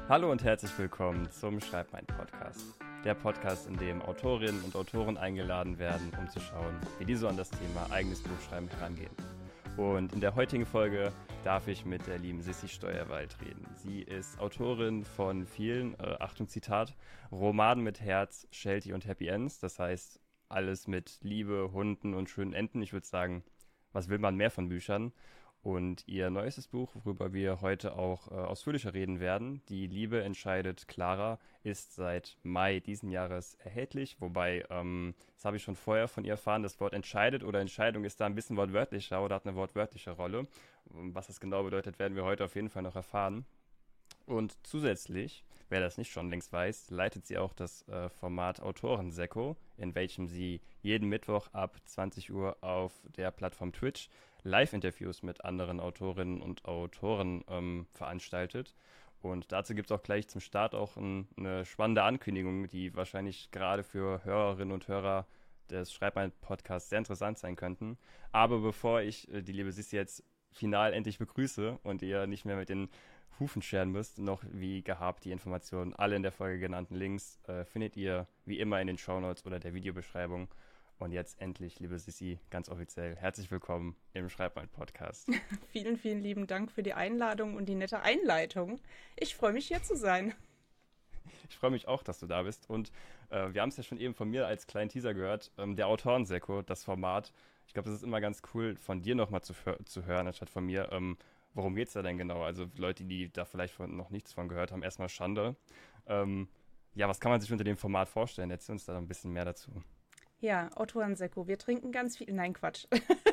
Hallo und herzlich willkommen zum Schreib mein Podcast. Der Podcast, in dem Autorinnen und Autoren eingeladen werden, um zu schauen, wie die so an das Thema eigenes Buchschreiben herangehen. Und in der heutigen Folge darf ich mit der lieben Sissi Steuerwald reden. Sie ist Autorin von vielen, Achtung Zitat, Romanen mit Herz, Sheltie und Happy Ends. Das heißt, alles mit Liebe, Hunden und schönen Enden. Ich würde sagen, was will man mehr von Büchern? Und ihr neuestes Buch, worüber wir heute auch ausführlicher reden werden, Die Liebe entscheidet Clara, ist seit Mai diesen Jahres erhältlich. Wobei, das habe ich schon vorher von ihr erfahren, das Wort entscheidet oder Entscheidung ist da ein bisschen wortwörtlicher oder hat eine wortwörtliche Rolle. Was das genau bedeutet, werden wir heute auf jeden Fall noch erfahren. Und zusätzlich, wer das nicht schon längst weiß, leitet sie auch das Format Autorensekko, in welchem sie jeden Mittwoch ab 20 Uhr auf der Plattform Twitch Live-Interviews mit anderen Autorinnen und Autoren veranstaltet. Und dazu gibt es auch gleich zum Start auch eine spannende Ankündigung, die wahrscheinlich gerade für Hörerinnen und Hörer des Schreib mein Podcasts sehr interessant sein könnten. Aber bevor ich die liebe Sissi jetzt final endlich begrüße und ihr nicht mehr mit den Hufen scheren müsst, noch wie gehabt die Informationen, alle in der Folge genannten Links findet ihr wie immer in den Shownotes oder der Videobeschreibung. Und jetzt endlich, liebe Sissi, ganz offiziell, herzlich willkommen im Schreib mein Podcast. Vielen, vielen lieben Dank für die Einladung und die nette Einleitung. Ich freue mich, hier zu sein. Ich freue mich auch, dass du da bist. Und wir haben es ja schon eben von mir als kleinen Teaser gehört, der Autorensekko, das Format. Ich glaube, das ist immer ganz cool, von dir nochmal zu hören, anstatt von mir. Worum geht es da denn genau? Also Leute, die da vielleicht noch nichts von gehört haben, erstmal Schande. Ja, was kann man sich unter dem Format vorstellen? Erzähl uns da noch ein bisschen mehr dazu. Ja, Autorensekko. Wir trinken ganz viel. Nein, Quatsch.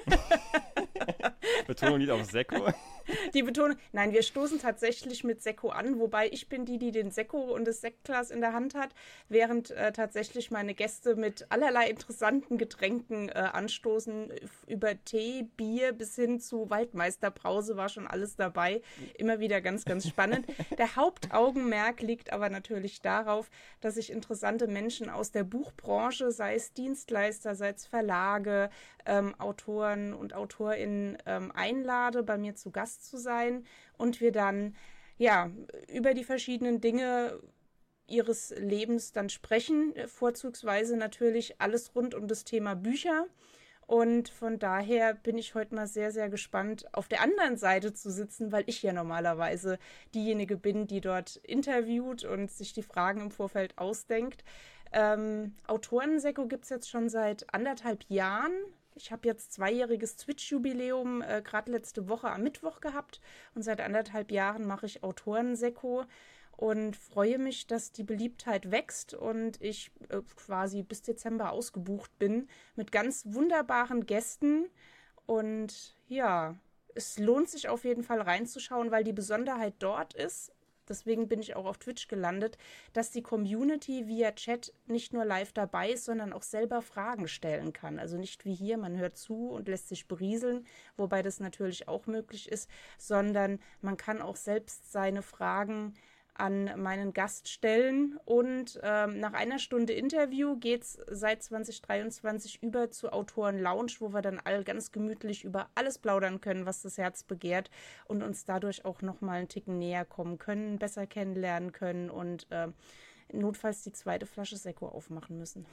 Betonung liegt auf Sekko. Die Betonung. Nein, wir stoßen tatsächlich mit Sekko an, wobei ich bin die den Sekko und das Sektglas in der Hand hat, während tatsächlich meine Gäste mit allerlei interessanten Getränken anstoßen. Über Tee, Bier bis hin zu Waldmeisterbrause war schon alles dabei. Immer wieder ganz, ganz spannend. Der Hauptaugenmerk liegt aber natürlich darauf, dass ich interessante Menschen aus der Buchbranche, sei es Dienstleister, sei es Verlage, Autoren und AutorInnen einlade, bei mir zu Gast zu sein und wir dann ja über die verschiedenen Dinge ihres Lebens dann sprechen, vorzugsweise natürlich alles rund um das Thema Bücher. Und von daher bin ich heute mal sehr, sehr gespannt, auf der anderen Seite zu sitzen, weil ich ja normalerweise diejenige bin, die dort interviewt und sich die Fragen im Vorfeld ausdenkt. Autorensekko gibt es jetzt schon seit 1,5 Jahren. Ich habe jetzt 2-jähriges Twitch-Jubiläum gerade letzte Woche am Mittwoch gehabt und seit 1,5 Jahren mache ich Autorensekko und freue mich, dass die Beliebtheit wächst und ich quasi bis Dezember ausgebucht bin mit ganz wunderbaren Gästen und ja, es lohnt sich auf jeden Fall reinzuschauen, weil die Besonderheit dort ist, deswegen bin ich auch auf Twitch gelandet, dass die Community via Chat nicht nur live dabei ist, sondern auch selber Fragen stellen kann. Also nicht wie hier, man hört zu und lässt sich berieseln, wobei das natürlich auch möglich ist, sondern man kann auch selbst seine Fragen an meinen Gast stellen und nach 1 Stunde Interview geht's seit 2023 über zu Autoren Lounge, wo wir dann all ganz gemütlich über alles plaudern können, was das Herz begehrt und uns dadurch auch nochmal einen Ticken näher kommen können, besser kennenlernen können und notfalls die 2. Flasche Sekko aufmachen müssen.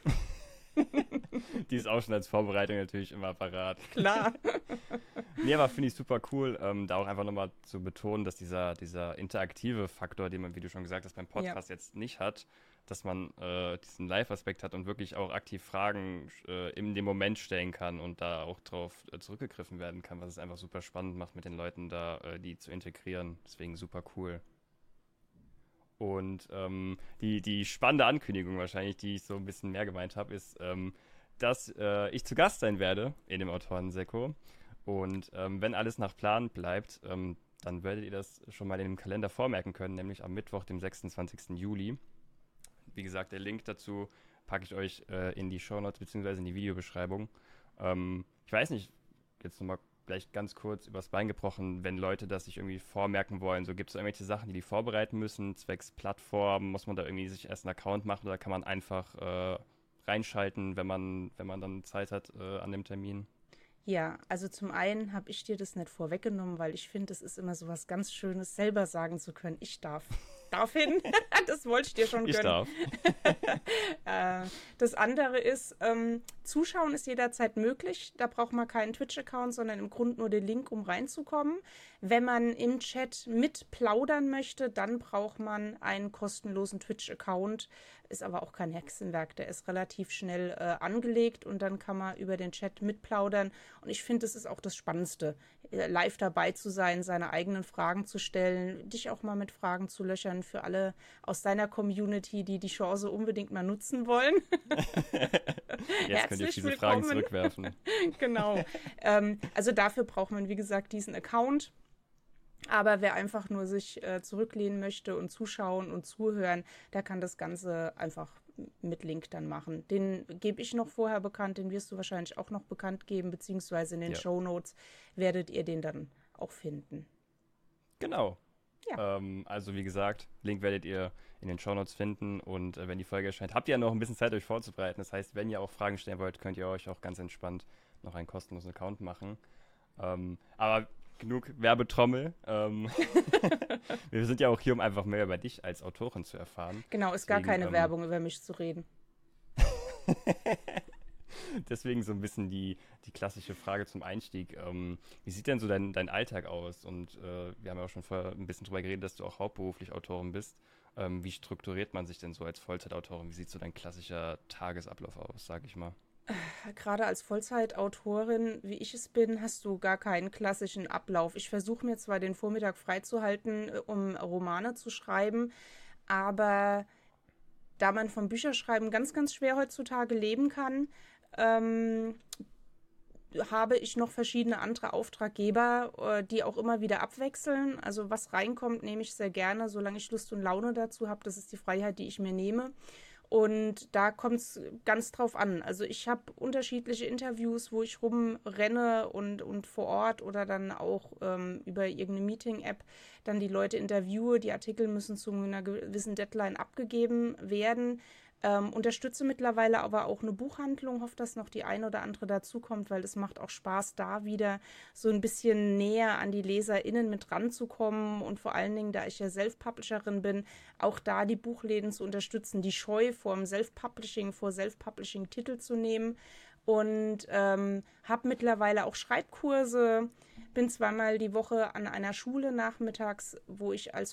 Die ist auch schon als Vorbereitung natürlich immer parat. Klar. Nee, aber finde ich super cool, da auch einfach nochmal zu betonen, dass dieser interaktive Faktor, den man, wie du schon gesagt hast, beim Podcast jetzt nicht hat, dass man diesen Live-Aspekt hat und wirklich auch aktiv Fragen in dem Moment stellen kann und da auch drauf zurückgegriffen werden kann, was es einfach super spannend macht, mit den Leuten da die zu integrieren. Deswegen super cool. Und die spannende Ankündigung wahrscheinlich, die ich so ein bisschen mehr gemeint habe, ist, dass ich zu Gast sein werde in dem Autorensekko. Und wenn alles nach Plan bleibt, dann werdet ihr das schon mal in dem Kalender vormerken können, nämlich am Mittwoch, dem 26. Juli. Wie gesagt, der Link dazu packe ich euch in die Shownotes bzw. in die Videobeschreibung. Ich weiß nicht, jetzt nochmal gleich ganz kurz übers Bein gebrochen, wenn Leute das sich irgendwie vormerken wollen. So, gibt es irgendwelche Sachen, die vorbereiten müssen, zwecks Plattform? Muss man da irgendwie sich erst einen Account machen oder kann man einfach reinschalten, wenn man dann Zeit hat an dem Termin? Ja, also zum einen habe ich dir das nicht vorweggenommen, weil ich finde, es ist immer so was ganz Schönes, selber sagen zu können, ich darf. darf hin. Das wollte ich dir schon Ich gönnen. darf. Das andere ist, Zuschauen ist jederzeit möglich. Da braucht man keinen Twitch-Account, sondern im Grunde nur den Link, um reinzukommen. Wenn man im Chat mitplaudern möchte, dann braucht man einen kostenlosen Twitch-Account. Ist aber auch kein Hexenwerk. Der ist relativ schnell angelegt und dann kann man über den Chat mitplaudern. Und ich finde, das ist auch das Spannendste, live dabei zu sein, seine eigenen Fragen zu stellen, dich auch mal mit Fragen zu löchern für alle aus deiner Community, die die Chance unbedingt mal nutzen wollen. Jetzt könnt ihr viele Fragen zurückwerfen. Genau. Also dafür braucht man, wie gesagt, diesen Account. Aber wer einfach nur sich zurücklehnen möchte und zuschauen und zuhören, der kann das Ganze einfach mit Link dann machen. Den gebe ich noch vorher bekannt, den wirst du wahrscheinlich auch noch bekannt geben, beziehungsweise in den Shownotes werdet ihr den dann auch finden. Genau. Ja. Also wie gesagt, Link werdet ihr in den Shownotes finden und wenn die Folge erscheint, habt ihr ja noch ein bisschen Zeit, euch vorzubereiten. Das heißt, wenn ihr auch Fragen stellen wollt, könnt ihr euch auch ganz entspannt noch einen kostenlosen Account machen. Aber genug Werbetrommel. Wir sind ja auch hier, um einfach mehr über dich als Autorin zu erfahren. Genau, ist gar keine Werbung, über mich zu reden. Deswegen so ein bisschen die klassische Frage zum Einstieg. Wie sieht denn so dein Alltag aus? Und wir haben ja auch schon vorher ein bisschen drüber geredet, dass du auch hauptberuflich Autorin bist. Wie strukturiert man sich denn so als Vollzeitautorin? Wie sieht so dein klassischer Tagesablauf aus, sag ich mal? Gerade als Vollzeitautorin, wie ich es bin, hast du gar keinen klassischen Ablauf. Ich versuche mir zwar den Vormittag freizuhalten, um Romane zu schreiben, aber da man vom Bücherschreiben ganz, ganz schwer heutzutage leben kann, habe ich noch verschiedene andere Auftraggeber, die auch immer wieder abwechseln. Also was reinkommt, nehme ich sehr gerne, solange ich Lust und Laune dazu habe. Das ist die Freiheit, die ich mir nehme. Und da kommt es ganz drauf an. Also ich habe unterschiedliche Interviews, wo ich rumrenne und vor Ort oder dann auch über irgendeine Meeting-App dann die Leute interviewe. Die Artikel müssen zu einer gewissen Deadline abgegeben werden. Unterstütze mittlerweile aber auch eine Buchhandlung, hoffe, dass noch die eine oder andere dazukommt, weil es macht auch Spaß, da wieder so ein bisschen näher an die LeserInnen mit ranzukommen und vor allen Dingen, da ich ja Self-Publisherin bin, auch da die Buchläden zu unterstützen, die Scheu vor Self-Publishing Titel zu nehmen und habe mittlerweile auch Schreibkurse, bin zweimal die Woche an einer Schule nachmittags, wo ich als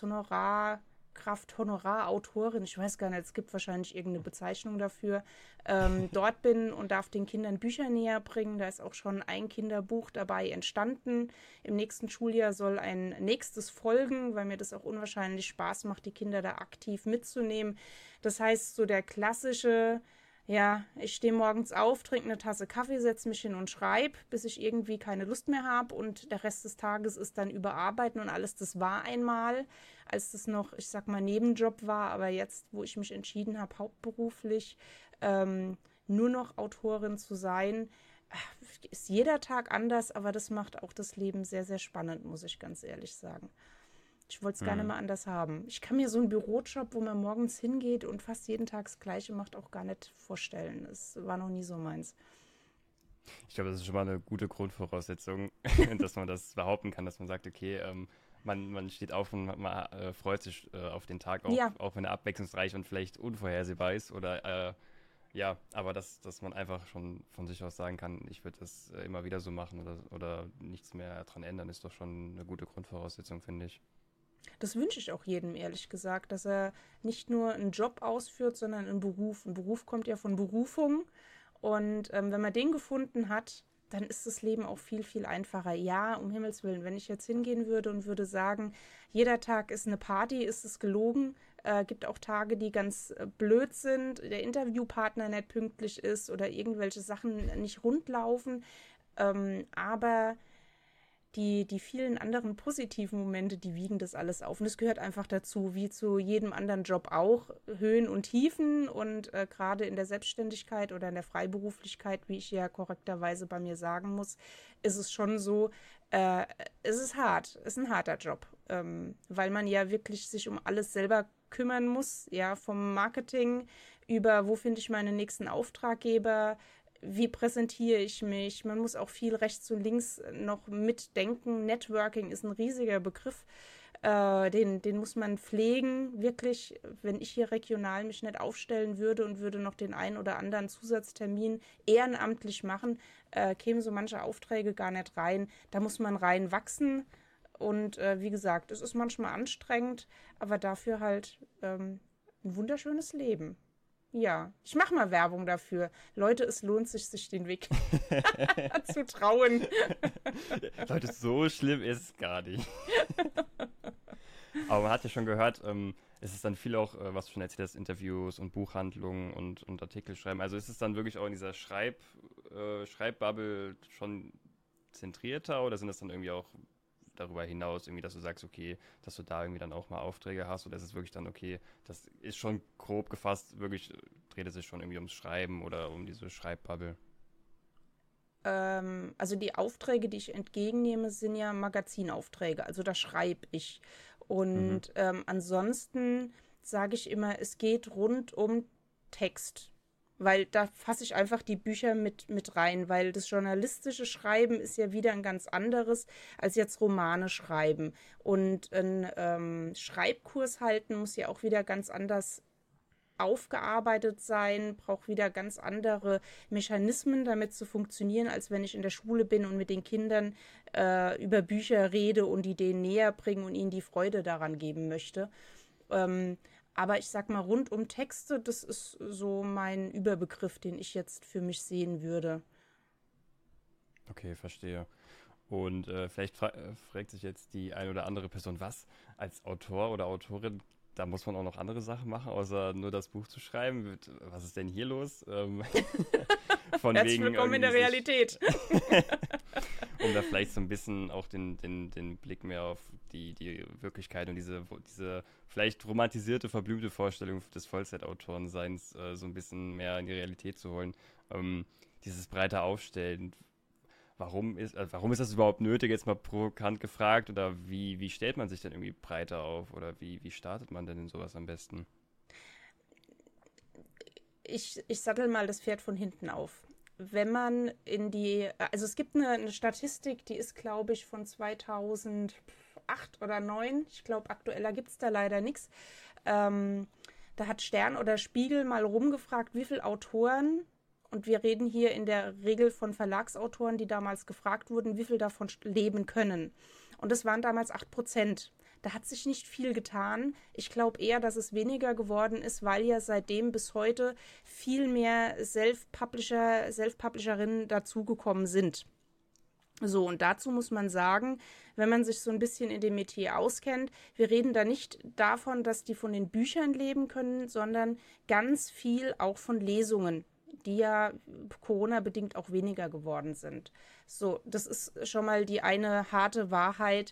Honorarautorin, ich weiß gar nicht, es gibt wahrscheinlich irgendeine Bezeichnung dafür, dort bin und darf den Kindern Bücher näher bringen. Da ist auch schon ein Kinderbuch dabei entstanden. Im nächsten Schuljahr soll ein nächstes folgen, weil mir das auch unwahrscheinlich Spaß macht, die Kinder da aktiv mitzunehmen. Das heißt, so der klassische, ja, ich stehe morgens auf, trinke eine Tasse Kaffee, setze mich hin und schreibe, bis ich irgendwie keine Lust mehr habe und der Rest des Tages ist dann Überarbeiten und alles. Das war einmal, als das noch, ich sag mal, Nebenjob war, aber jetzt, wo ich mich entschieden habe, hauptberuflich nur noch Autorin zu sein, ist jeder Tag anders, aber das macht auch das Leben sehr, sehr spannend, muss ich ganz ehrlich sagen. Ich wollte es gerne mal anders haben. Ich kann mir so einen Bürojob, wo man morgens hingeht und fast jeden Tag das Gleiche macht, auch gar nicht vorstellen. Es war noch nie so meins. Ich glaube, das ist schon mal eine gute Grundvoraussetzung, dass man das behaupten kann, dass man sagt, okay, man steht auf und man freut sich auf den Tag, auch wenn er abwechslungsreich und vielleicht unvorhersehbar ist oder aber dass man einfach schon von sich aus sagen kann, ich würde das immer wieder so machen oder nichts mehr dran ändern, ist doch schon eine gute Grundvoraussetzung, finde ich. Das wünsche ich auch jedem, ehrlich gesagt, dass er nicht nur einen Job ausführt, sondern einen Beruf. Ein Beruf kommt ja von Berufung. Und wenn man den gefunden hat, dann ist das Leben auch viel, viel einfacher. Ja, um Himmels Willen, wenn ich jetzt hingehen würde und würde sagen, jeder Tag ist eine Party, ist es gelogen. Gibt auch Tage, die ganz blöd sind, der Interviewpartner nicht pünktlich ist oder irgendwelche Sachen nicht rund laufen. Aber die vielen anderen positiven Momente, die wiegen das alles auf. Und es gehört einfach dazu, wie zu jedem anderen Job auch, Höhen und Tiefen. Und gerade in der Selbstständigkeit oder in der Freiberuflichkeit, wie ich ja korrekterweise bei mir sagen muss, ist es schon so, es ist hart, es ist ein harter Job, weil man ja wirklich sich um alles selber kümmern muss, ja, vom Marketing über, wo finde ich meine nächsten Auftraggeber, wie präsentiere ich mich? Man muss auch viel rechts und links noch mitdenken. Networking ist ein riesiger Begriff. Den muss man pflegen, wirklich. Wenn ich hier regional mich nicht aufstellen würde und würde noch den einen oder anderen Zusatztermin ehrenamtlich machen, kämen so manche Aufträge gar nicht rein. Da muss man reinwachsen und wie gesagt, es ist manchmal anstrengend, aber dafür halt ein wunderschönes Leben. Ja, ich mache mal Werbung dafür. Leute, es lohnt sich, sich den Weg zu trauen. Leute, so schlimm ist es gar nicht. Aber man hat ja schon gehört, es ist dann viel auch, was du schon erzählt hast, Interviews und Buchhandlungen und Artikel schreiben. Also ist es dann wirklich auch in dieser Schreibbubble schon zentrierter oder sind das dann irgendwie auch darüber hinaus, irgendwie, dass du sagst, okay, dass du da irgendwie dann auch mal Aufträge hast oder ist es wirklich dann, okay, das ist schon grob gefasst, wirklich dreht es sich schon irgendwie ums Schreiben oder um diese Schreibbubble? Also die Aufträge, die ich entgegennehme, sind ja Magazinaufträge. Also da schreibe ich. Mhm. Und ansonsten sage ich immer, es geht rund um Text. Weil da fasse ich einfach die Bücher mit rein, weil das journalistische Schreiben ist ja wieder ein ganz anderes als jetzt Romane schreiben. Und ein Schreibkurs halten muss ja auch wieder ganz anders aufgearbeitet sein, braucht wieder ganz andere Mechanismen, damit zu funktionieren, als wenn ich in der Schule bin und mit den Kindern über Bücher rede und die denen näher bringen und ihnen die Freude daran geben möchte. Ähm, aber ich sag mal, rund um Texte, das ist so mein Überbegriff, den ich jetzt für mich sehen würde. Okay, verstehe. Und vielleicht fragt sich jetzt die eine oder andere Person, was als Autor oder Autorin, da muss man auch noch andere Sachen machen, außer nur das Buch zu schreiben. Was ist denn hier los? Von Herzlich wegen willkommen in irgendwie der sich, Realität. um da vielleicht so ein bisschen auch den Blick mehr auf die Wirklichkeit und diese vielleicht romantisierte, verblümte Vorstellung des Vollzeitautorenseins so ein bisschen mehr in die Realität zu holen. Dieses breite Aufstellen, warum ist das überhaupt nötig, jetzt mal provokant gefragt? Oder wie stellt man sich denn irgendwie breiter auf? Oder wie startet man denn in sowas am besten? Ich sattel mal das Pferd von hinten auf. Wenn man also es gibt eine Statistik, die ist, glaube ich, von 2008 oder 2009. Ich glaube, aktueller gibt es da leider nichts. Ähm, Da hat Stern oder Spiegel mal rumgefragt, wie viele Autoren, und wir reden hier in der Regel von Verlagsautoren, die damals gefragt wurden, wie viel davon leben können. Und das waren damals 8%. Da hat sich nicht viel getan. Ich glaube eher, dass es weniger geworden ist, weil ja seitdem bis heute viel mehr Self-Publisherinnen dazugekommen sind. So, und dazu muss man sagen, wenn man sich so ein bisschen in dem Metier auskennt, wir reden da nicht davon, dass die von den Büchern leben können, sondern ganz viel auch von Lesungen, die ja Corona-bedingt auch weniger geworden sind. So, das ist schon mal die eine harte Wahrheit.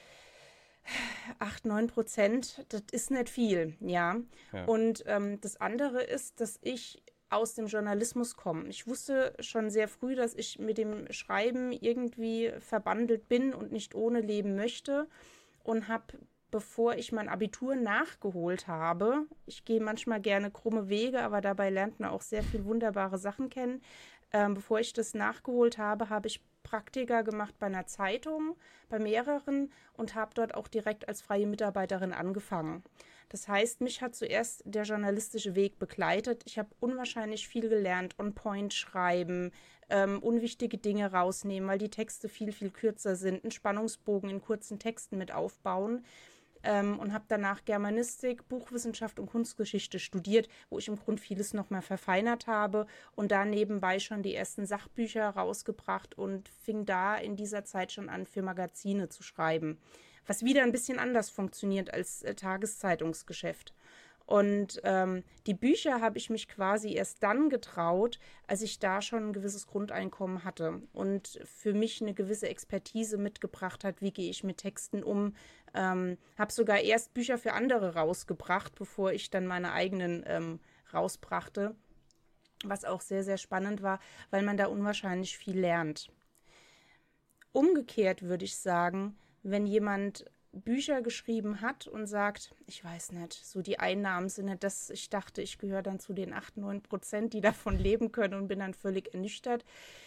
8, 9%, das ist nicht viel, ja. Ja. Und das andere ist, dass ich aus dem Journalismus komme. Ich wusste schon sehr früh, dass ich mit dem Schreiben irgendwie verbandelt bin und nicht ohne leben möchte und habe, bevor ich mein Abitur nachgeholt habe, ich gehe manchmal gerne krumme Wege, aber dabei lernt man auch sehr viel wunderbare Sachen kennen. Bevor ich das nachgeholt habe, habe ich Praktika gemacht bei einer Zeitung, bei mehreren und habe dort auch direkt als freie Mitarbeiterin angefangen. Das heißt, mich hat zuerst der journalistische Weg begleitet. Ich habe unwahrscheinlich viel gelernt, on point schreiben, unwichtige Dinge rausnehmen, weil die Texte viel, viel kürzer sind, einen Spannungsbogen in kurzen Texten mit aufbauen. Und habe danach Germanistik, Buchwissenschaft und Kunstgeschichte studiert, wo ich im Grunde vieles nochmal verfeinert habe und da nebenbei schon die ersten Sachbücher rausgebracht und fing da in dieser Zeit schon an, für Magazine zu schreiben, was wieder ein bisschen anders funktioniert als Tageszeitungsgeschäft. Und die Bücher habe ich mich quasi erst dann getraut, als ich da schon ein gewisses Grundeinkommen hatte und für mich eine gewisse Expertise mitgebracht hat, wie gehe ich mit Texten um. Habe sogar erst Bücher für andere rausgebracht, bevor ich dann meine eigenen rausbrachte, was auch sehr, sehr spannend war, weil man da unwahrscheinlich viel lernt. Umgekehrt würde ich sagen, wenn jemand Bücher geschrieben hat und sagt, ich weiß nicht, so die Einnahmen sind nicht das, ich dachte, ich gehöre dann zu den 8, 9%, die davon leben können und bin dann völlig ernüchtert.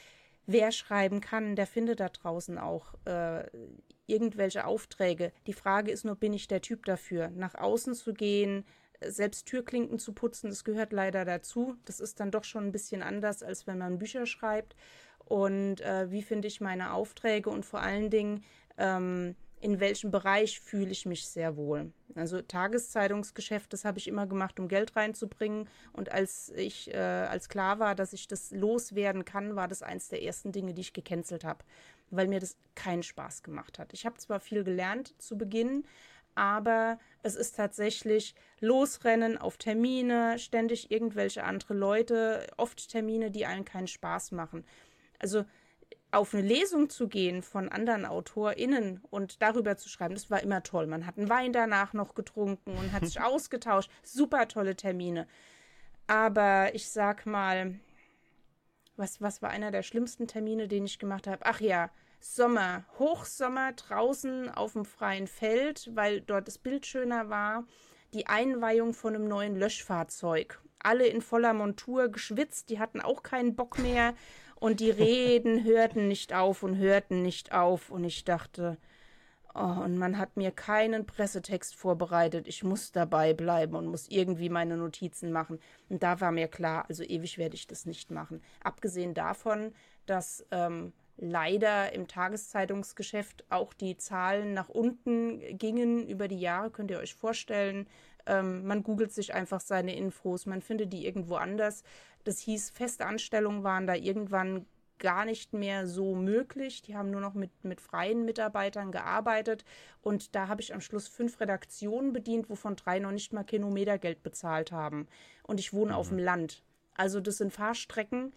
wer schreiben kann, der findet da draußen auch irgendwelche Aufträge. Die Frage ist nur, bin ich der Typ dafür, nach außen zu gehen, selbst Türklinken zu putzen, das gehört leider dazu. Das ist dann doch schon ein bisschen anders, als wenn man Bücher schreibt. Und wie finde ich meine Aufträge und vor allen Dingen, in welchem Bereich fühle ich mich sehr wohl. Also Tageszeitungsgeschäft, das habe ich immer gemacht, um Geld reinzubringen. Und als klar war, dass ich das loswerden kann, war das eins der ersten Dinge, die ich gecancelt habe, weil mir das keinen Spaß gemacht hat. Ich habe zwar viel gelernt zu Beginn, aber es ist tatsächlich Losrennen auf Termine, ständig irgendwelche andere Leute, oft Termine, die einem keinen Spaß machen. Also auf eine Lesung zu gehen von anderen AutorInnen und darüber zu schreiben, das war immer toll. Man hat einen Wein danach noch getrunken und hat sich ausgetauscht. Super tolle Termine. Aber ich sag mal, was war einer der schlimmsten Termine, den ich gemacht habe? Ach ja, Sommer, Hochsommer draußen auf dem freien Feld, weil dort das Bild schöner war. Die Einweihung von einem neuen Löschfahrzeug. Alle in voller Montur geschwitzt, die hatten auch keinen Bock mehr. Und die Reden hörten nicht auf und hörten nicht auf. Und ich dachte, oh, und man hat mir keinen Pressetext vorbereitet. Ich muss dabei bleiben und muss irgendwie meine Notizen machen. Und da war mir klar, also ewig werde ich das nicht machen. Abgesehen davon, dass leider im Tageszeitungsgeschäft auch die Zahlen nach unten gingen über die Jahre, könnt ihr euch vorstellen. Man googelt sich einfach seine Infos, man findet die irgendwo anders. Das hieß, Festanstellungen waren da irgendwann gar nicht mehr so möglich. Die haben nur noch mit freien Mitarbeitern gearbeitet. Und da habe ich am Schluss 5 Redaktionen bedient, wovon 3 noch nicht mal Kilometergeld bezahlt haben. Und ich wohne auf dem Land. Also das sind Fahrstrecken.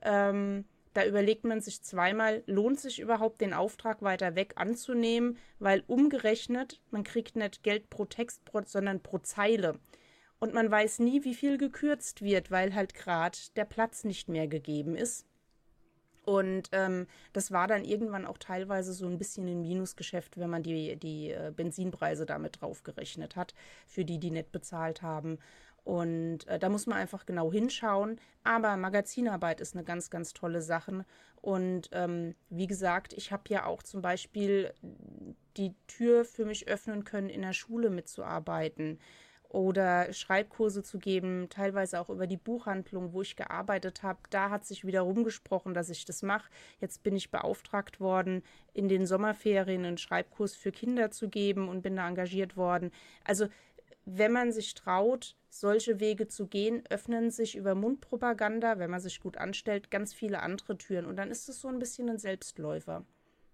Da überlegt man sich zweimal, lohnt sich überhaupt den Auftrag weiter weg anzunehmen, weil umgerechnet, man kriegt nicht Geld pro Text, sondern pro Zeile. Und man weiß nie, wie viel gekürzt wird, weil halt gerade der Platz nicht mehr gegeben ist. Und das war dann irgendwann auch teilweise so ein bisschen ein Minusgeschäft, wenn man die Benzinpreise damit draufgerechnet hat, für die nicht bezahlt haben. Und da muss man einfach genau hinschauen. Aber Magazinarbeit ist eine ganz, ganz tolle Sache. Und wie gesagt, ich habe ja auch zum Beispiel die Tür für mich öffnen können, in der Schule mitzuarbeiten oder Schreibkurse zu geben, teilweise auch über die Buchhandlung, wo ich gearbeitet habe. Da hat sich wieder rumgesprochen, dass ich das mache. Jetzt bin ich beauftragt worden, in den Sommerferien einen Schreibkurs für Kinder zu geben und bin da engagiert worden. Also wenn man sich traut, solche Wege zu gehen, öffnen sich über Mundpropaganda, wenn man sich gut anstellt, ganz viele andere Türen. Und dann ist es so ein bisschen ein Selbstläufer.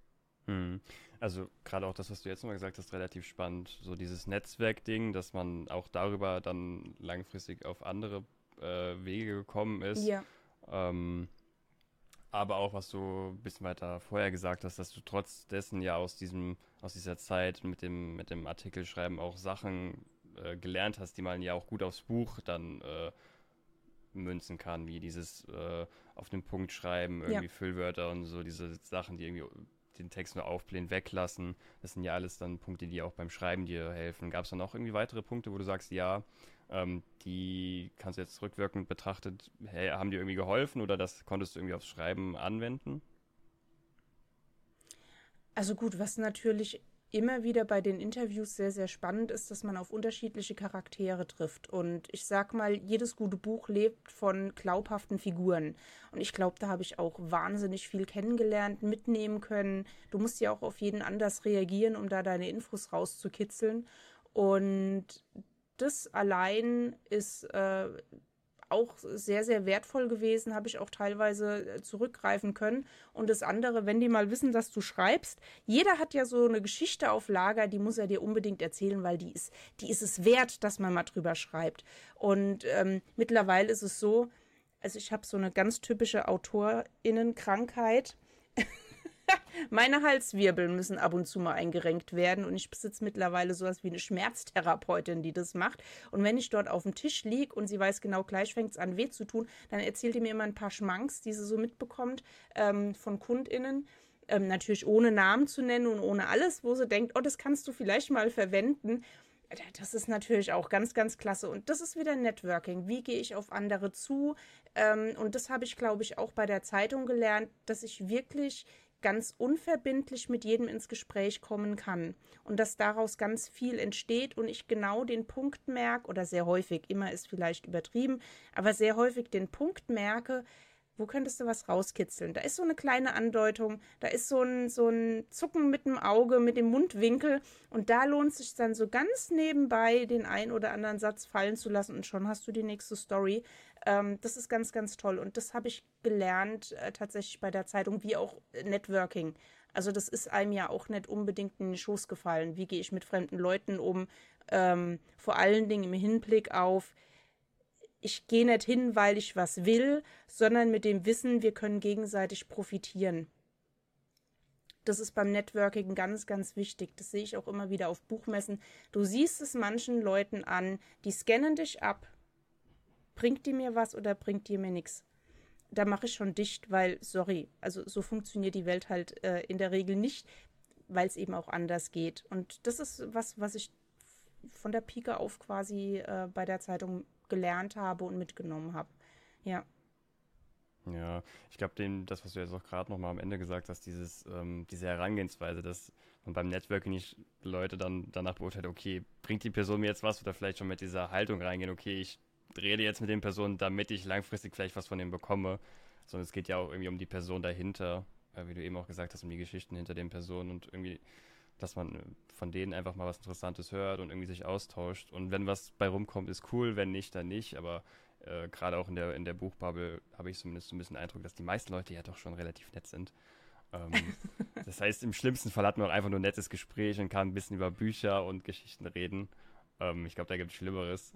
Also gerade auch das, was du jetzt nochmal gesagt hast, relativ spannend. So dieses Netzwerkding, dass man auch darüber dann langfristig auf andere Wege gekommen ist. Ja. Aber auch, was du ein bisschen weiter vorher gesagt hast, dass du trotz dessen ja aus dieser Zeit mit dem Artikelschreiben auch Sachen gelernt hast, die man ja auch gut aufs Buch dann münzen kann, wie dieses auf den Punkt schreiben, irgendwie Füllwörter und so, diese Sachen, die irgendwie den Text nur aufblähen, weglassen. Das sind ja alles dann Punkte, die auch beim Schreiben dir helfen. Gab es dann auch irgendwie weitere Punkte, wo du sagst, ja, die kannst du jetzt rückwirkend betrachtet, hey, haben dir irgendwie geholfen oder das konntest du irgendwie aufs Schreiben anwenden? Also gut, was natürlich immer wieder bei den Interviews sehr, sehr spannend ist, dass man auf unterschiedliche Charaktere trifft. Und ich sag mal, jedes gute Buch lebt von glaubhaften Figuren. Und ich glaube, da habe ich auch wahnsinnig viel kennengelernt, mitnehmen können. Du musst ja auch auf jeden anders reagieren, um da deine Infos rauszukitzeln. Und das allein ist auch sehr, sehr wertvoll gewesen, habe ich auch teilweise zurückgreifen können. Und das andere, wenn die mal wissen, dass du schreibst, jeder hat ja so eine Geschichte auf Lager, die muss er dir unbedingt erzählen, weil die ist es wert, dass man mal drüber schreibt. Und mittlerweile ist es so, also ich habe so eine ganz typische AutorInnenkrankheit. Meine Halswirbel müssen ab und zu mal eingerenkt werden und ich besitze mittlerweile sowas wie eine Schmerztherapeutin, die das macht. Und wenn ich dort auf dem Tisch liege und sie weiß genau, gleich fängt es an weh zu tun, dann erzählt die mir immer ein paar Schmanks, die sie so mitbekommt von KundInnen. Natürlich ohne Namen zu nennen und ohne alles, wo sie denkt, oh, das kannst du vielleicht mal verwenden. Das ist natürlich auch ganz, ganz klasse. Und das ist wieder Networking. Wie gehe ich auf andere zu? Und das habe ich, glaube ich, auch bei der Zeitung gelernt, dass ich wirklich ganz unverbindlich mit jedem ins Gespräch kommen kann. Und dass daraus ganz viel entsteht und ich genau den Punkt merke, oder sehr häufig, immer ist vielleicht übertrieben, aber sehr häufig den Punkt merke, wo könntest du was rauskitzeln? Da ist so eine kleine Andeutung, da ist so ein Zucken mit dem Auge, mit dem Mundwinkel und da lohnt es sich dann so ganz nebenbei den ein oder anderen Satz fallen zu lassen und schon hast du die nächste Story. Das ist ganz, ganz toll und das habe ich gelernt tatsächlich bei der Zeitung, wie auch Networking. Also das ist einem ja auch nicht unbedingt in den Schoß gefallen. Wie gehe ich mit fremden Leuten um? Vor allen Dingen im Hinblick auf ich gehe nicht hin, weil ich was will, sondern mit dem Wissen, wir können gegenseitig profitieren. Das ist beim Networking ganz, ganz wichtig. Das sehe ich auch immer wieder auf Buchmessen. Du siehst es manchen Leuten an, die scannen dich ab. Bringt die mir was oder bringt die mir nichts? Da mache ich schon dicht, weil, sorry, also so funktioniert die Welt halt in der Regel nicht, weil es eben auch anders geht. Und das ist was ich von der Pike auf quasi bei der Zeitung gelernt habe und mitgenommen habe. Ja. Ja, ich glaube, das, was du jetzt auch gerade nochmal am Ende gesagt hast, diese Herangehensweise, dass man beim Networking nicht Leute dann danach beurteilt, okay, bringt die Person mir jetzt was oder vielleicht schon mit dieser Haltung reingehen, okay, ich rede jetzt mit den Personen, damit ich langfristig vielleicht was von denen bekomme, sondern es geht ja auch irgendwie um die Person dahinter, wie du eben auch gesagt hast, um die Geschichten hinter den Personen und irgendwie, dass man von denen einfach mal was Interessantes hört und irgendwie sich austauscht und wenn was bei rumkommt, ist cool, wenn nicht, dann nicht, aber gerade auch in der Buchbubble habe ich zumindest so ein bisschen Eindruck, dass die meisten Leute ja doch schon relativ nett sind. Ähm, Das heißt, im schlimmsten Fall hat man auch einfach nur ein nettes Gespräch und kann ein bisschen über Bücher und Geschichten reden. Ich glaube, da gibt es Schlimmeres.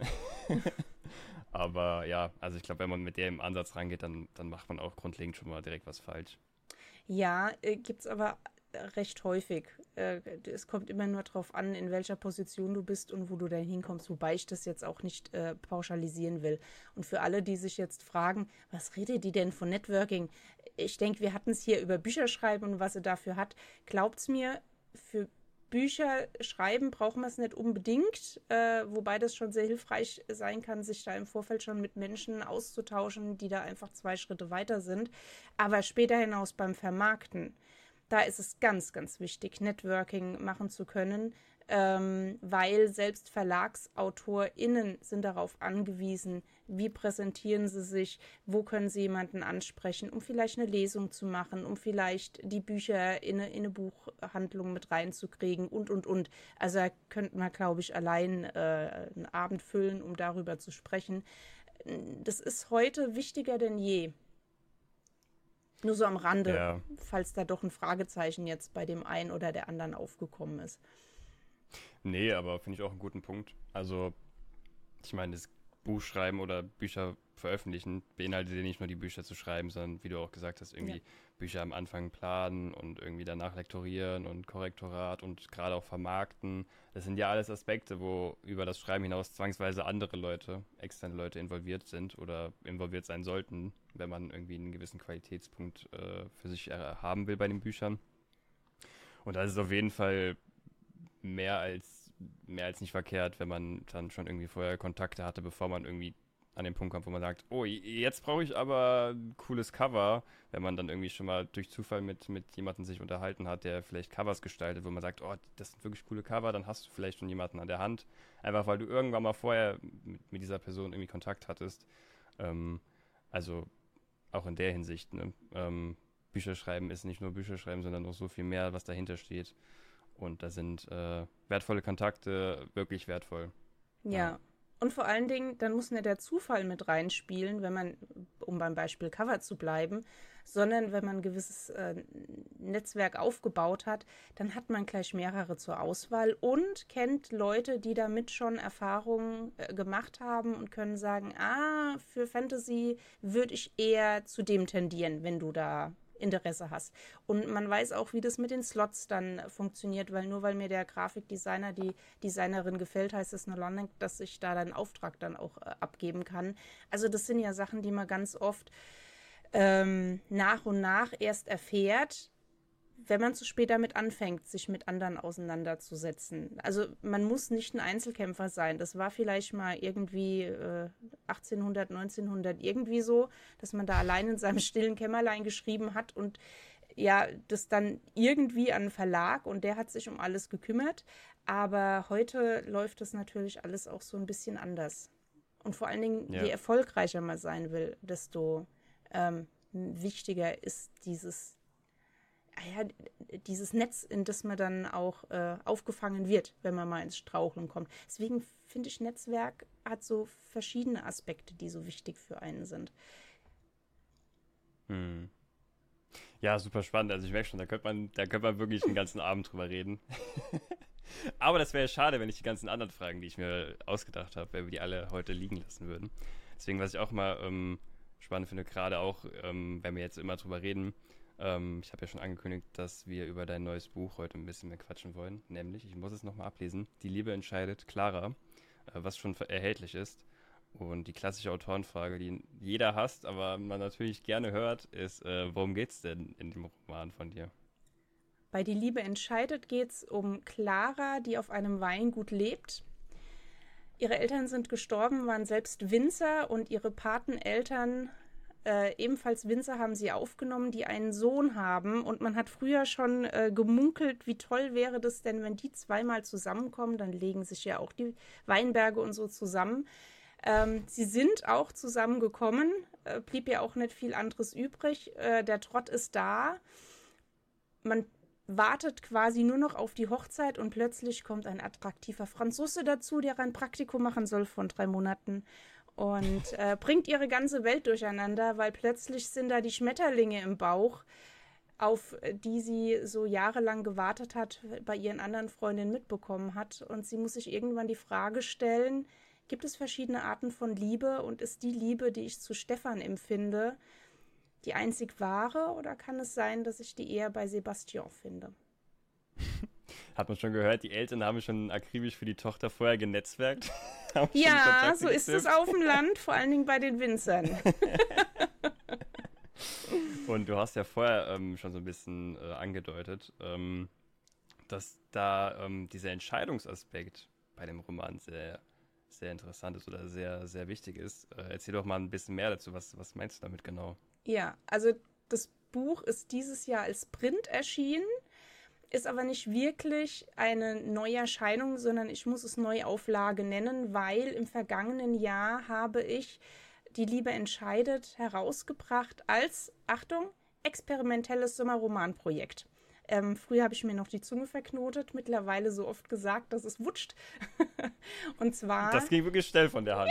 Aber ja, also ich glaube, wenn man mit dem Ansatz rangeht, dann macht man auch grundlegend schon mal direkt was falsch. Ja, gibt es aber recht häufig. Es kommt immer nur darauf an, in welcher Position du bist und wo du da hinkommst, wobei ich das jetzt auch nicht pauschalisieren will. Und für alle, die sich jetzt fragen, was redet die denn von Networking? Ich denke, wir hatten es hier über Bücher schreiben und was sie dafür hat. Glaubt's mir, für Bücher schreiben braucht man es nicht unbedingt, wobei das schon sehr hilfreich sein kann, sich da im Vorfeld schon mit Menschen auszutauschen, die da einfach 2 Schritte weiter sind. Aber später hinaus beim Vermarkten, da ist es ganz, ganz wichtig, Networking machen zu können, weil selbst VerlagsautorInnen sind darauf angewiesen, wie präsentieren sie sich, wo können sie jemanden ansprechen, um vielleicht eine Lesung zu machen, um vielleicht die Bücher in eine Buchhandlung mit reinzukriegen und. Also da könnte man, glaube ich, allein einen Abend füllen, um darüber zu sprechen. Das ist heute wichtiger denn je. Nur so am Rande, Ja, falls da doch ein Fragezeichen jetzt bei dem einen oder der anderen aufgekommen ist. nee, aber finde ich auch einen guten Punkt. Also, ich meine, das Buch schreiben oder Bücher veröffentlichen beinhaltet ja nicht nur die Bücher zu schreiben, sondern wie du auch gesagt hast, Ja. irgendwie Bücher am Anfang planen und irgendwie danach lektorieren und Korrektorat und gerade auch vermarkten. Das sind ja alles Aspekte, wo über das Schreiben hinaus zwangsweise andere Leute, externe Leute involviert sind oder involviert sein sollten, wenn man irgendwie einen gewissen Qualitätspunkt für sich haben will bei den Büchern. Und das ist auf jeden Fall mehr als, mehr als nicht verkehrt, wenn man dann schon irgendwie vorher Kontakte hatte, bevor man irgendwie an den Punkt kommt, wo man sagt, oh, jetzt brauche ich aber ein cooles Cover, wenn man dann irgendwie schon mal durch Zufall mit jemandem sich unterhalten hat, der vielleicht Covers gestaltet, wo man sagt, oh, das sind wirklich coole Cover, dann hast du vielleicht schon jemanden an der Hand, einfach weil du irgendwann mal vorher mit dieser Person irgendwie Kontakt hattest. Also auch in der Hinsicht, ne? Bücher schreiben ist nicht nur Bücher schreiben, sondern noch so viel mehr, was dahinter steht. Und da sind wertvolle Kontakte wirklich wertvoll. Ja. Ja. Und vor allen Dingen, dann muss nicht der Zufall mit reinspielen, wenn man, um beim Beispiel Cover zu bleiben, sondern wenn man ein gewisses Netzwerk aufgebaut hat, dann hat man gleich mehrere zur Auswahl und kennt Leute, die damit schon Erfahrungen gemacht haben und können sagen, für Fantasy würde ich eher zu dem tendieren, wenn du da Interesse hast. Und man weiß auch, wie das mit den Slots dann funktioniert, weil nur weil mir der Grafikdesigner, die Designerin gefällt, heißt es nur lange, dass ich da den Auftrag dann auch abgeben kann. Also das sind ja Sachen, die man ganz oft nach und nach erst erfährt, wenn man zu spät damit anfängt, sich mit anderen auseinanderzusetzen. Also man muss nicht ein Einzelkämpfer sein. Das war vielleicht mal irgendwie 1800, 1900 irgendwie so, dass man da allein in seinem stillen Kämmerlein geschrieben hat und ja, das dann irgendwie an einen Verlag und der hat sich um alles gekümmert. Aber heute läuft das natürlich alles auch so ein bisschen anders. Und vor allen Dingen, je erfolgreicher man sein will, desto wichtiger ist dieses Netz, in das man dann auch aufgefangen wird, wenn man mal ins Straucheln kommt. Deswegen finde ich, Netzwerk hat so verschiedene Aspekte, die so wichtig für einen sind. Hm. Ja, super spannend. Also ich merke schon, da könnte man wirklich einen ganzen Abend drüber reden. Aber das wäre schade, wenn ich die ganzen anderen Fragen, die ich mir ausgedacht habe, wenn wir die alle heute liegen lassen würden. Deswegen, was ich auch mal spannend finde, gerade auch, wenn wir jetzt immer drüber reden, ich habe ja schon angekündigt, dass wir über dein neues Buch heute ein bisschen mehr quatschen wollen. Nämlich, ich muss es nochmal ablesen, Die Liebe entscheidet, Clara, was schon erhältlich ist. Und die klassische Autorenfrage, die jeder hasst, aber man natürlich gerne hört, ist, worum geht's denn in dem Roman von dir? Bei Die Liebe entscheidet geht es um Clara, die auf einem Weingut lebt. Ihre Eltern sind gestorben, waren selbst Winzer und ihre Pateneltern, ebenfalls Winzer, haben sie aufgenommen, die einen Sohn haben. Und man hat früher schon gemunkelt, wie toll wäre das denn, wenn die zweimal zusammenkommen. Dann legen sich ja auch die Weinberge und so zusammen. Sie sind auch zusammengekommen, blieb ja auch nicht viel anderes übrig. Der Trott ist da. Man wartet quasi nur noch auf die Hochzeit und plötzlich kommt ein attraktiver Franzose dazu, der ein Praktikum machen soll von 3 Monaten und bringt ihre ganze Welt durcheinander, weil plötzlich sind da die Schmetterlinge im Bauch, auf die sie so jahrelang gewartet hat, bei ihren anderen Freundinnen mitbekommen hat. Und sie muss sich irgendwann die Frage stellen, gibt es verschiedene Arten von Liebe und ist die Liebe, die ich zu Stefan empfinde, die einzig wahre oder kann es sein, dass ich die eher bei Sebastian finde? Hat man schon gehört, die Eltern haben schon akribisch für die Tochter vorher genetzwerkt. Ja, so ist es auf dem Land, vor allen Dingen bei den Winzern. Und du hast ja vorher schon so ein bisschen angedeutet, dass da dieser Entscheidungsaspekt bei dem Roman sehr, sehr interessant ist oder sehr, sehr wichtig ist. Erzähl doch mal ein bisschen mehr dazu. Was meinst du damit genau? Ja, also das Buch ist dieses Jahr als Print erschienen, ist aber nicht wirklich eine Neuerscheinung, sondern ich muss es Neuauflage nennen, weil im vergangenen Jahr habe ich Die Liebe entscheidet herausgebracht als, Achtung, experimentelles Sommerromanprojekt. Früher habe ich mir noch die Zunge verknotet, mittlerweile so oft gesagt, dass es wutscht. Und zwar... Das ging wirklich schnell von der Hand.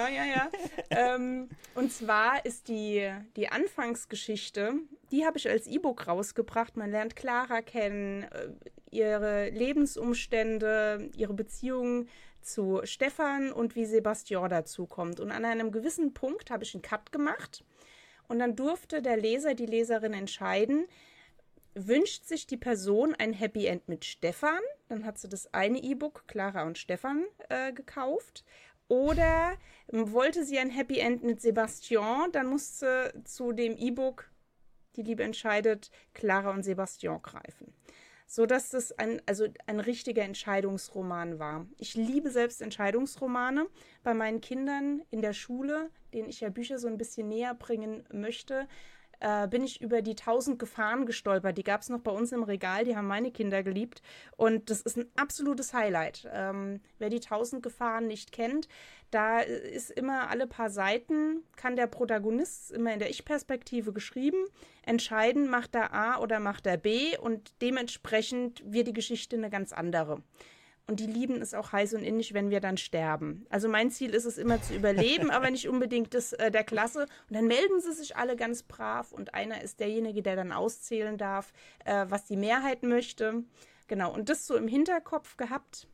Ja. Und zwar ist die Anfangsgeschichte, die habe ich als E-Book rausgebracht. Man lernt Clara kennen, ihre Lebensumstände, ihre Beziehung zu Stefan und wie Sebastian dazukommt. Und an einem gewissen Punkt habe ich einen Cut gemacht und dann durfte der Leser, die Leserin entscheiden, wünscht sich die Person ein Happy End mit Stefan, dann hat sie das eine E-Book, Clara und Stefan, gekauft. Oder wollte sie ein Happy End mit Sebastian, dann musste zu dem E-Book Die Liebe entscheidet, Clara und Sebastian greifen. Sodass das ein richtiger Entscheidungsroman war. Ich liebe selbst Entscheidungsromane. Bei meinen Kindern in der Schule, denen ich ja Bücher so ein bisschen näher bringen möchte, bin ich über die 1000 Gefahren gestolpert. Die gab es noch bei uns im Regal, die haben meine Kinder geliebt. Und das ist ein absolutes Highlight. Wer die 1000 Gefahren nicht kennt, da ist immer alle paar Seiten, kann der Protagonist, immer in der Ich-Perspektive geschrieben, entscheiden, macht er A oder macht er B und dementsprechend wird die Geschichte eine ganz andere. Und die lieben es auch heiß und innig, wenn wir dann sterben. Also mein Ziel ist es immer zu überleben, aber nicht unbedingt das der Klasse. Und dann melden sie sich alle ganz brav und einer ist derjenige, der dann auszählen darf, was die Mehrheit möchte. Genau, und das so im Hinterkopf gehabt,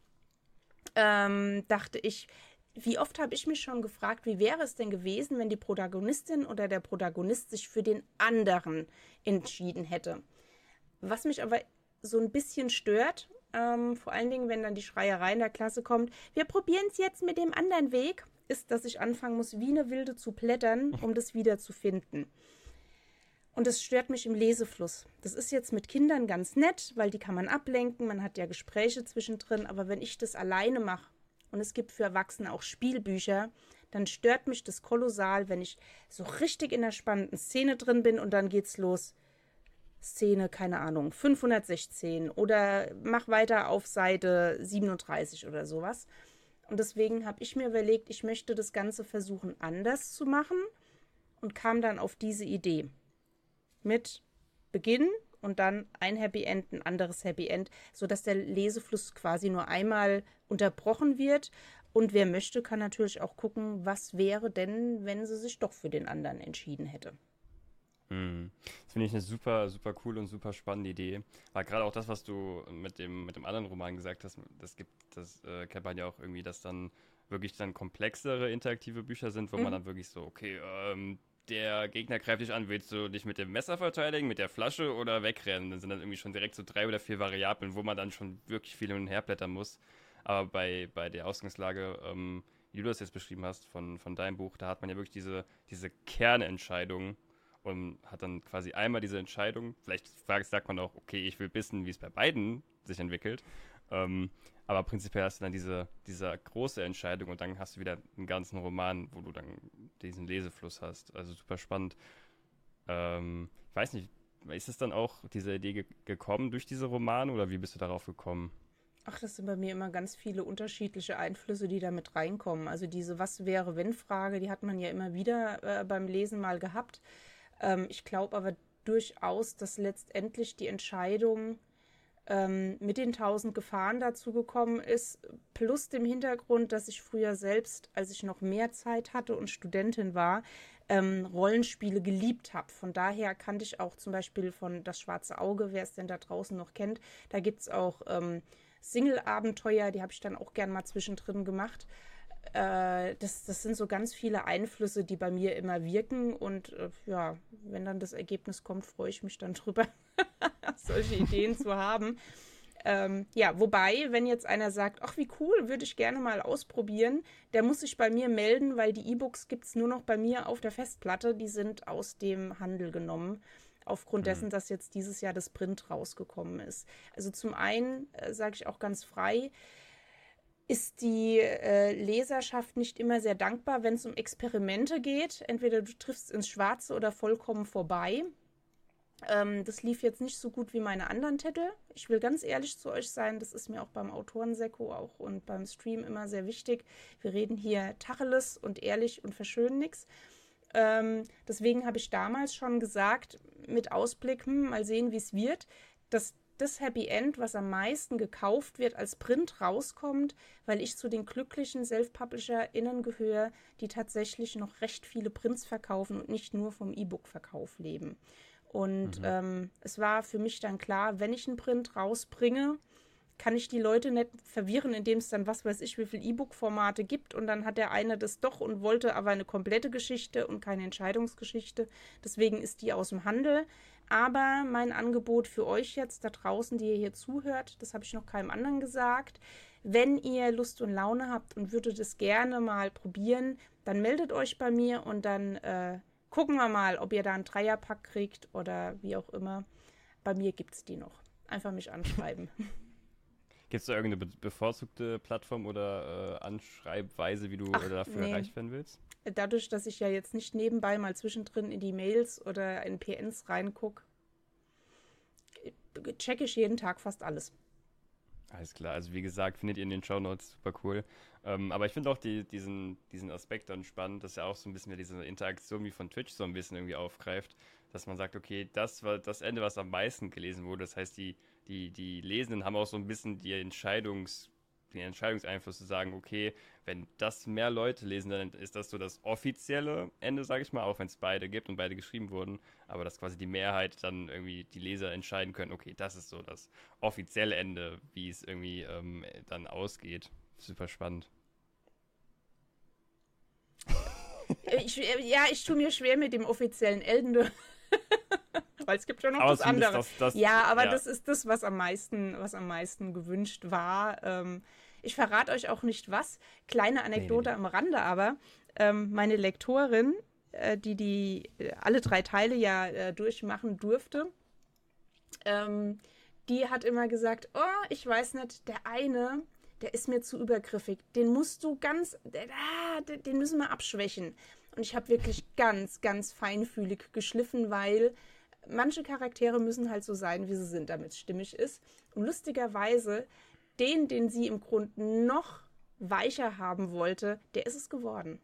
dachte ich, wie oft habe ich mich schon gefragt, wie wäre es denn gewesen, wenn die Protagonistin oder der Protagonist sich für den anderen entschieden hätte. Was mich aber so ein bisschen stört, vor allen Dingen, wenn dann die Schreierei in der Klasse kommt, wir probieren es jetzt mit dem anderen Weg, ist, dass ich anfangen muss, wie eine Wilde zu blättern, um das wiederzufinden. Und das stört mich im Lesefluss. Das ist jetzt mit Kindern ganz nett, weil die kann man ablenken, man hat ja Gespräche zwischendrin, aber wenn ich das alleine mache und es gibt für Erwachsene auch Spielbücher, dann stört mich das kolossal, wenn ich so richtig in der spannenden Szene drin bin und dann geht's los. Szene, keine Ahnung, 516 oder mach weiter auf Seite 37 oder sowas. Und deswegen habe ich mir überlegt, ich möchte das Ganze versuchen anders zu machen und kam dann auf diese Idee. Mit Beginn und dann ein Happy End, ein anderes Happy End, sodass der Lesefluss quasi nur einmal unterbrochen wird. Und wer möchte, kann natürlich auch gucken, was wäre denn, wenn sie sich doch für den anderen entschieden hätte. Das finde ich eine super, super coole und super spannende Idee. Weil gerade auch das, was du mit dem anderen Roman gesagt hast, das kennt man ja auch irgendwie, dass dann wirklich dann komplexere interaktive Bücher sind, wo man dann wirklich so, okay, der Gegner greift dich an, willst du dich mit dem Messer verteidigen, mit der Flasche oder wegrennen? Dann sind dann irgendwie schon direkt so 3 oder 4 Variablen, wo man dann schon wirklich viel hin und her blättern muss. Aber bei der Ausgangslage, wie du das jetzt beschrieben hast von deinem Buch, da hat man ja wirklich diese Kernentscheidung und hat dann quasi einmal diese Entscheidung. Vielleicht sagt man auch, okay, ich will wissen, wie es bei beiden sich entwickelt. Aber prinzipiell hast du dann diese große Entscheidung und dann hast du wieder einen ganzen Roman, wo du dann diesen Lesefluss hast. Also super spannend. Ich weiß nicht, ist es dann auch diese Idee gekommen durch diese Romane oder wie bist du darauf gekommen? Ach, das sind bei mir immer ganz viele unterschiedliche Einflüsse, die da mit reinkommen. Also diese Was-wäre-wenn-Frage, die hat man ja immer wieder beim Lesen mal gehabt. Ich glaube aber durchaus, dass letztendlich die Entscheidung mit den 1000 Gefahren dazu gekommen ist, plus dem Hintergrund, dass ich früher selbst, als ich noch mehr Zeit hatte und Studentin war, Rollenspiele geliebt habe. Von daher kannte ich auch zum Beispiel von Das Schwarze Auge, wer es denn da draußen noch kennt. Da gibt es auch Single-Abenteuer, die habe ich dann auch gern mal zwischendrin gemacht. Das sind so ganz viele Einflüsse, die bei mir immer wirken und ja, wenn dann das Ergebnis kommt, freue ich mich dann drüber, solche Ideen zu haben. Ja, wobei, wenn jetzt einer sagt, ach wie cool, würde ich gerne mal ausprobieren, der muss sich bei mir melden, weil die E-Books gibt es nur noch bei mir auf der Festplatte, die sind aus dem Handel genommen, aufgrund dessen, dass jetzt dieses Jahr das Print rausgekommen ist. Also zum einen, sage ich auch ganz frei, ist die Leserschaft nicht immer sehr dankbar, wenn es um Experimente geht. Entweder du triffst ins Schwarze oder vollkommen vorbei. Das lief jetzt nicht so gut wie meine anderen Titel. Ich will ganz ehrlich zu euch sein, das ist mir auch beim Autorensekko auch und beim Stream immer sehr wichtig. Wir reden hier Tacheles und ehrlich und verschönen nichts. Deswegen habe ich damals schon gesagt, mit Ausblick, mal sehen, wie es wird, dass das Happy End, was am meisten gekauft wird, als Print rauskommt, weil ich zu den glücklichen Self-PublisherInnen gehöre, die tatsächlich noch recht viele Prints verkaufen und nicht nur vom E-Book-Verkauf leben. Und es war für mich dann klar, wenn ich einen Print rausbringe, kann ich die Leute nicht verwirren, indem es dann, was weiß ich, wie viele E-Book-Formate gibt und dann hat der eine das doch und wollte aber eine komplette Geschichte und keine Entscheidungsgeschichte. Deswegen ist die aus dem Handel. Aber mein Angebot für euch jetzt da draußen, die ihr hier zuhört, das habe ich noch keinem anderen gesagt. Wenn ihr Lust und Laune habt und würdet es gerne mal probieren, dann meldet euch bei mir und dann gucken wir mal, ob ihr da einen Dreierpack kriegt oder wie auch immer. Bei mir gibt es die noch. Einfach mich anschreiben. Gibt es da irgendeine bevorzugte Plattform oder Anschreibweise, wie du dafür erreicht werden willst? Dadurch, dass ich ja jetzt nicht nebenbei mal zwischendrin in die Mails oder in PNs reingucke, checke ich jeden Tag fast alles. Alles klar, also wie gesagt, findet ihr in den Shownotes, super cool. Aber ich finde auch diesen Aspekt dann spannend, dass ja auch so ein bisschen mehr diese Interaktion wie von Twitch so ein bisschen irgendwie aufgreift, dass man sagt, okay, das war das Ende, was am meisten gelesen wurde. Das heißt, die Lesenden haben auch so ein bisschen den Entscheidungseinfluss zu sagen, okay, wenn das mehr Leute lesen, dann ist das so das offizielle Ende, sage ich mal, auch wenn es beide gibt und beide geschrieben wurden, aber dass quasi die Mehrheit dann irgendwie die Leser entscheiden können, okay, das ist so das offizielle Ende, wie es irgendwie dann ausgeht. Super spannend. Ich tue mir schwer mit dem offiziellen Ende. Weil es gibt ja noch aber das andere. Das ist das, was am meisten gewünscht war. Ich verrate euch auch nicht was. Kleine Anekdote am Rande aber. Meine Lektorin, alle 3 Teile ja durchmachen durfte, die hat immer gesagt, oh, ich weiß nicht, der eine, der ist mir zu übergriffig. Den musst du den müssen wir abschwächen. Und ich habe wirklich ganz, ganz feinfühlig geschliffen, weil manche Charaktere müssen halt so sein, wie sie sind, damit es stimmig ist. Und lustigerweise, den sie im Grunde noch weicher haben wollte, der ist es geworden.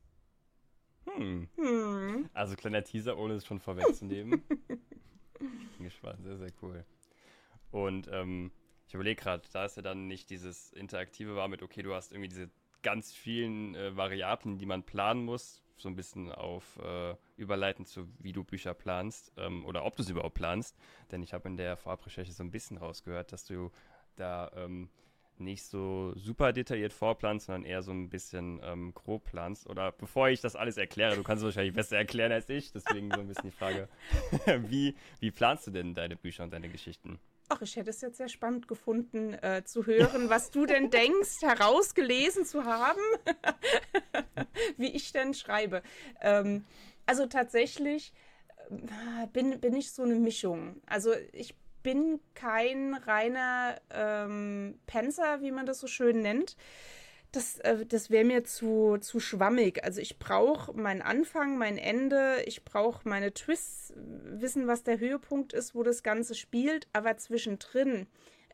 Also kleiner Teaser, ohne es schon vorwegzunehmen. Bin gespannt, sehr, sehr cool. Und ich überlege gerade, da es ja dann nicht dieses Interaktive war mit, okay, du hast irgendwie diese ganz vielen Variablen, die man planen muss, so ein bisschen auf überleiten zu, wie du Bücher planst oder ob du es überhaupt planst. Denn ich habe in der Vorabrecherche so ein bisschen rausgehört, dass du da nicht so super detailliert vorplanst, sondern eher so ein bisschen grob planst. Oder bevor ich das alles erkläre, du kannst es wahrscheinlich besser erklären als ich, deswegen so ein bisschen die Frage, wie planst du denn deine Bücher und deine Geschichten? Ach, ich hätte es jetzt sehr spannend gefunden, zu hören, was du denn denkst, herausgelesen zu haben, wie ich denn schreibe. Also tatsächlich bin ich so eine Mischung. Also ich bin kein reiner Panzer, wie man das so schön nennt. Das wäre mir zu schwammig. Also ich brauche meinen Anfang, mein Ende, ich brauche meine Twists, wissen, was der Höhepunkt ist, wo das Ganze spielt, aber zwischendrin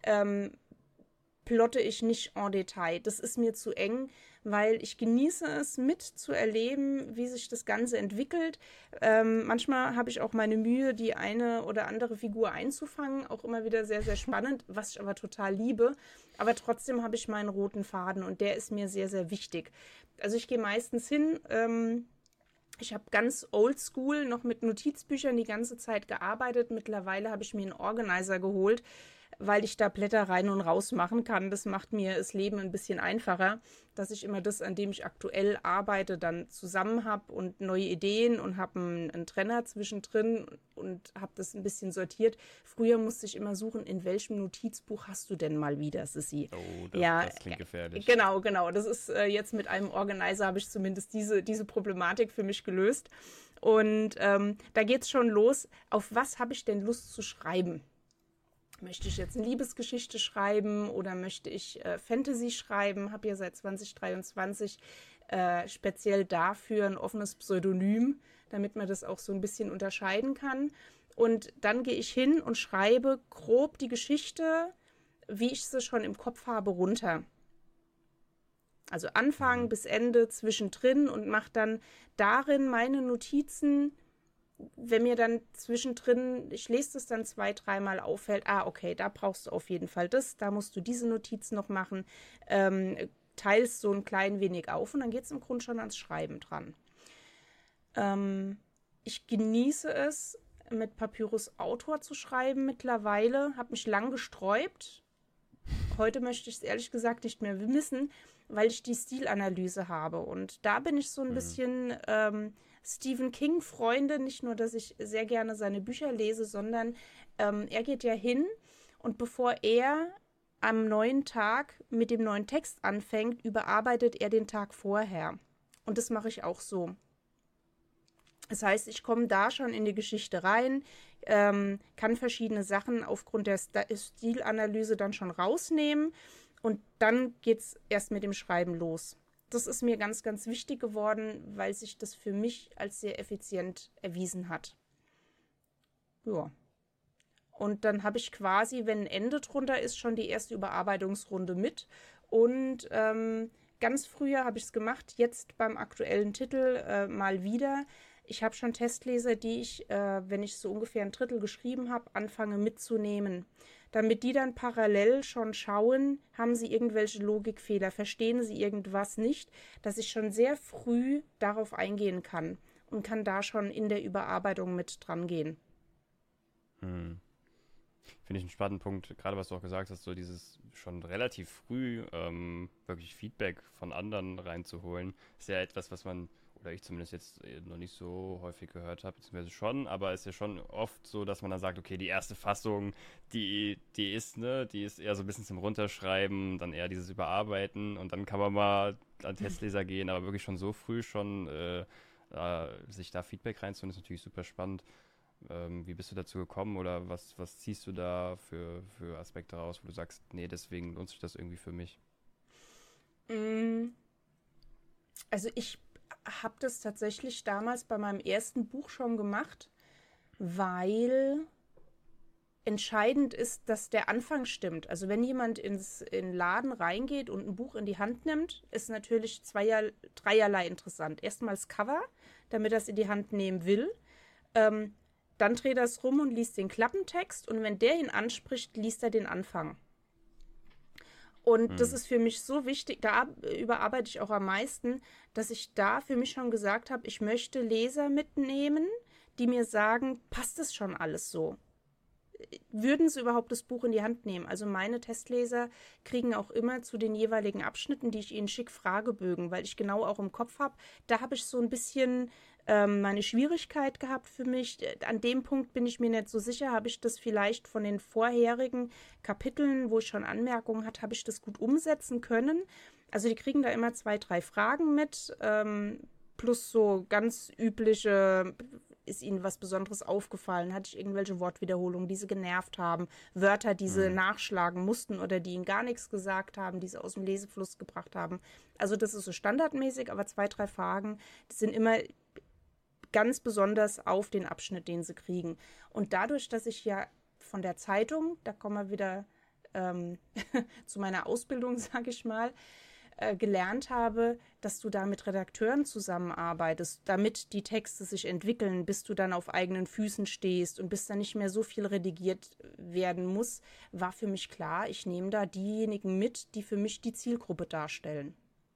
plotte ich nicht en Detail. Das ist mir zu eng, weil ich genieße es mitzuerleben, wie sich das Ganze entwickelt. Manchmal habe ich auch meine Mühe, die eine oder andere Figur einzufangen, auch immer wieder sehr, sehr spannend, was ich aber total liebe. Aber trotzdem habe ich meinen roten Faden und der ist mir sehr, sehr wichtig. Also ich gehe meistens hin, ich habe ganz oldschool noch mit Notizbüchern die ganze Zeit gearbeitet. Mittlerweile habe ich mir einen Organizer geholt, weil ich da Blätter rein und raus machen kann. Das macht mir das Leben ein bisschen einfacher, dass ich immer das, an dem ich aktuell arbeite, dann zusammen habe und neue Ideen und habe einen Trenner zwischendrin und habe das ein bisschen sortiert. Früher musste ich immer suchen, in welchem Notizbuch hast du denn mal wieder, Sissi? Oh, das klingt gefährlich. Genau. Das ist jetzt mit einem Organizer habe ich zumindest diese Problematik für mich gelöst. Und da geht es schon los. Auf was habe ich denn Lust zu schreiben? Möchte ich jetzt eine Liebesgeschichte schreiben oder möchte ich Fantasy schreiben? Habe ja seit 2023 speziell dafür ein offenes Pseudonym, damit man das auch so ein bisschen unterscheiden kann. Und dann gehe ich hin und schreibe grob die Geschichte, wie ich sie schon im Kopf habe, runter. Also Anfang bis Ende zwischendrin und mache dann darin meine Notizen. Wenn mir dann zwischendrin, ich lese das dann 2, 3 Mal auffällt, okay, da brauchst du auf jeden Fall das, da musst du diese Notiz noch machen, teilst so ein klein wenig auf und dann geht es im Grunde schon ans Schreiben dran. Ich genieße es, mit Papyrus Autor zu schreiben mittlerweile, habe mich lang gesträubt. Heute möchte ich es ehrlich gesagt nicht mehr missen, weil ich die Stilanalyse habe und da bin ich so ein bisschen Stephen King-Freunde, nicht nur, dass ich sehr gerne seine Bücher lese, sondern er geht ja hin und bevor er am neuen Tag mit dem neuen Text anfängt, überarbeitet er den Tag vorher. Und das mache ich auch so. Das heißt, ich komme da schon in die Geschichte rein, kann verschiedene Sachen aufgrund der Stilanalyse dann schon rausnehmen und dann geht es erst mit dem Schreiben los. Das ist mir ganz, ganz wichtig geworden, weil sich das für mich als sehr effizient erwiesen hat. Ja. Und dann habe ich quasi, wenn ein Ende drunter ist, schon die erste Überarbeitungsrunde mit. Und ganz früher habe ich es gemacht, jetzt beim aktuellen Titel mal wieder. Ich habe schon Testleser, die ich, wenn ich so ungefähr ein Drittel geschrieben habe, anfange mitzunehmen. Damit die dann parallel schon schauen, haben sie irgendwelche Logikfehler, verstehen sie irgendwas nicht, dass ich schon sehr früh darauf eingehen kann und kann da schon in der Überarbeitung mit dran gehen. Finde ich einen spannenden Punkt, gerade was du auch gesagt hast, so dieses schon relativ früh wirklich Feedback von anderen reinzuholen, ist ja etwas, was man, oder ich zumindest jetzt noch nicht so häufig gehört habe, beziehungsweise schon, aber es ist ja schon oft so, dass man dann sagt, okay, die erste Fassung, die ist eher so ein bisschen zum Runterschreiben, dann eher dieses Überarbeiten und dann kann man mal an Testleser gehen, aber wirklich schon so früh schon sich da Feedback reinzuholen, ist natürlich super spannend. Wie bist du dazu gekommen oder was ziehst du da für Aspekte raus, wo du sagst, nee, deswegen lohnt sich das irgendwie für mich? Also ich habe das tatsächlich damals bei meinem ersten Buch schon gemacht, weil entscheidend ist, dass der Anfang stimmt. Also wenn jemand in den Laden reingeht und ein Buch in die Hand nimmt, ist natürlich dreierlei interessant. Erstmal das Cover, damit er es in die Hand nehmen will. Dann dreht er es rum und liest den Klappentext und wenn der ihn anspricht, liest er den Anfang. Und das ist für mich so wichtig, da überarbeite ich auch am meisten, dass ich da für mich schon gesagt habe, ich möchte Leser mitnehmen, die mir sagen, passt das schon alles so? Würden sie überhaupt das Buch in die Hand nehmen? Also meine Testleser kriegen auch immer zu den jeweiligen Abschnitten, die ich ihnen schicke, Fragebögen, weil ich genau auch im Kopf habe, da habe ich so ein bisschen meine Schwierigkeit gehabt für mich. An dem Punkt bin ich mir nicht so sicher, habe ich das vielleicht von den vorherigen Kapiteln, wo ich schon Anmerkungen hatte, habe ich das gut umsetzen können? Also die kriegen da immer 2, 3 Fragen mit, plus so ganz übliche, ist ihnen was Besonderes aufgefallen? Hatte ich irgendwelche Wortwiederholungen, die sie genervt haben? Wörter, die sie nachschlagen mussten oder die ihnen gar nichts gesagt haben, die sie aus dem Lesefluss gebracht haben? Also das ist so standardmäßig, aber 2, 3 Fragen, die sind immer ganz besonders auf den Abschnitt, den sie kriegen. Und dadurch, dass ich ja von der Zeitung, da kommen wir wieder zu meiner Ausbildung, sage ich mal, gelernt habe, dass du da mit Redakteuren zusammenarbeitest, damit die Texte sich entwickeln, bis du dann auf eigenen Füßen stehst und bis dann nicht mehr so viel redigiert werden muss, war für mich klar, ich nehme da diejenigen mit, die für mich die Zielgruppe darstellen.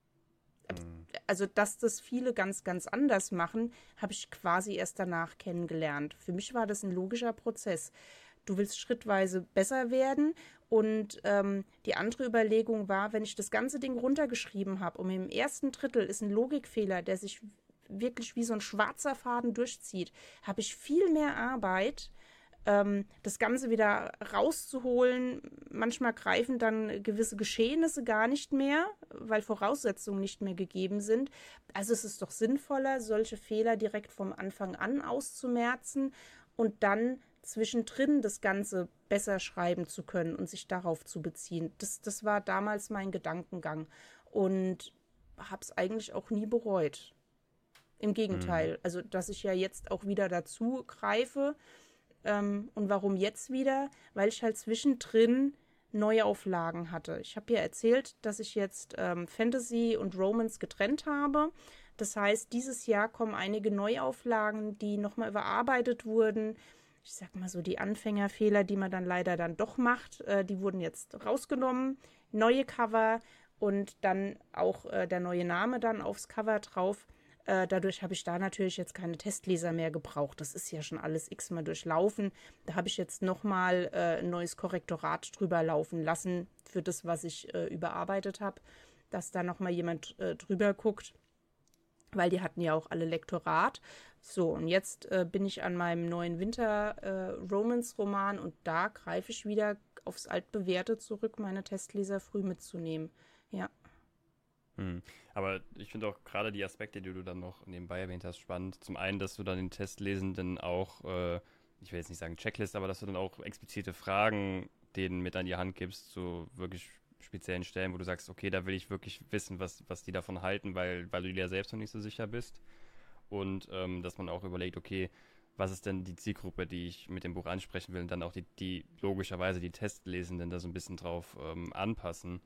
Also, dass das viele ganz, ganz anders machen, habe ich quasi erst danach kennengelernt. Für mich war das ein logischer Prozess. Du willst schrittweise besser werden und die andere Überlegung war, wenn ich das ganze Ding runtergeschrieben habe und im ersten Drittel ist ein Logikfehler, der sich wirklich wie so ein schwarzer Faden durchzieht, habe ich viel mehr Arbeit, das Ganze wieder rauszuholen. Manchmal greifen dann gewisse Geschehnisse gar nicht mehr, weil Voraussetzungen nicht mehr gegeben sind. Also es ist doch sinnvoller, solche Fehler direkt vom Anfang an auszumerzen und dann zwischendrin das Ganze besser schreiben zu können und sich darauf zu beziehen. Das war damals mein Gedankengang und habe es eigentlich auch nie bereut. Im Gegenteil, also dass ich ja jetzt auch wieder dazu greife. Und warum jetzt wieder? Weil ich halt zwischendrin Neuauflagen hatte. Ich habe ja erzählt, dass ich jetzt Fantasy und Romance getrennt habe. Das heißt, dieses Jahr kommen einige Neuauflagen, die nochmal überarbeitet wurden. Ich sag mal so, die Anfängerfehler, die man dann leider dann doch macht, die wurden jetzt rausgenommen. Neue Cover und dann auch der neue Name dann aufs Cover drauf. Dadurch habe ich da natürlich jetzt keine Testleser mehr gebraucht. Das ist ja schon alles x-mal durchlaufen. Da habe ich jetzt nochmal ein neues Korrektorat drüber laufen lassen für das, was ich überarbeitet habe, dass da nochmal jemand drüber guckt, weil die hatten ja auch alle Lektorat. So, und jetzt bin ich an meinem neuen Winter-Romance-Roman und da greife ich wieder aufs Altbewährte zurück, meine Testleser früh mitzunehmen. Ja. Aber ich finde auch gerade die Aspekte, die du dann noch nebenbei erwähnt hast, spannend. Zum einen, dass du dann den Testlesenden auch, ich will jetzt nicht sagen Checklist, aber dass du dann auch explizite Fragen denen mit an die Hand gibst, zu wirklich speziellen Stellen, wo du sagst, okay, da will ich wirklich wissen, was die davon halten, weil du dir ja selbst noch nicht so sicher bist. Und dass man auch überlegt, okay, was ist denn die Zielgruppe, die ich mit dem Buch ansprechen will und dann auch die logischerweise die Testlesenden da so ein bisschen drauf anpassen.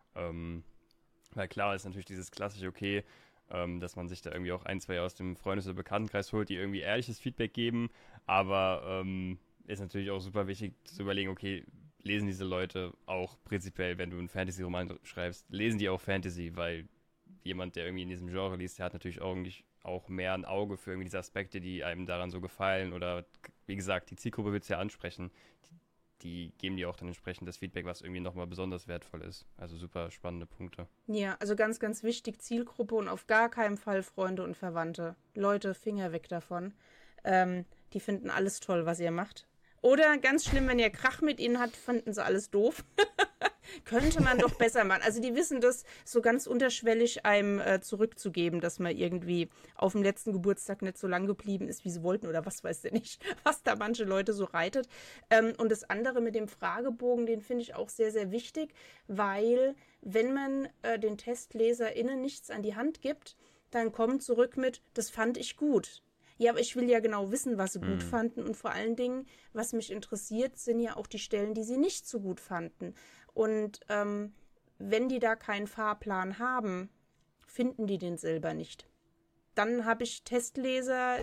Weil klar ist natürlich dieses klassische, okay, dass man sich da irgendwie auch 1, 2 aus dem Freundes- oder Bekanntenkreis holt, die irgendwie ehrliches Feedback geben, aber ist natürlich auch super wichtig zu überlegen, okay, lesen diese Leute auch prinzipiell, wenn du einen Fantasy-Roman schreibst, lesen die auch Fantasy, weil jemand, der irgendwie in diesem Genre liest, der hat natürlich auch mehr ein Auge für irgendwie diese Aspekte, die einem daran so gefallen oder, wie gesagt, die Zielgruppe wird es ja ansprechen, die geben dir auch dann entsprechend das Feedback, was irgendwie nochmal besonders wertvoll ist. Also super spannende Punkte. Ja, also ganz, ganz wichtig, Zielgruppe und auf gar keinen Fall Freunde und Verwandte. Leute, Finger weg davon. Die finden alles toll, was ihr macht. Oder ganz schlimm, wenn ihr Krach mit ihnen habt, finden sie alles doof. könnte man doch besser machen. Also die wissen das so ganz unterschwellig einem zurückzugeben, dass man irgendwie auf dem letzten Geburtstag nicht so lang geblieben ist, wie sie wollten oder was weiß ich nicht, was da manche Leute so reitet. Und das andere mit dem Fragebogen, den finde ich auch sehr, sehr wichtig, weil wenn man den TestleserInnen nichts an die Hand gibt, dann kommt zurück mit, das fand ich gut. Ja, aber ich will ja genau wissen, was sie gut fanden und vor allen Dingen, was mich interessiert, sind ja auch die Stellen, die sie nicht so gut fanden. Und wenn die da keinen Fahrplan haben, finden die den selber nicht. Dann habe ich Testleser,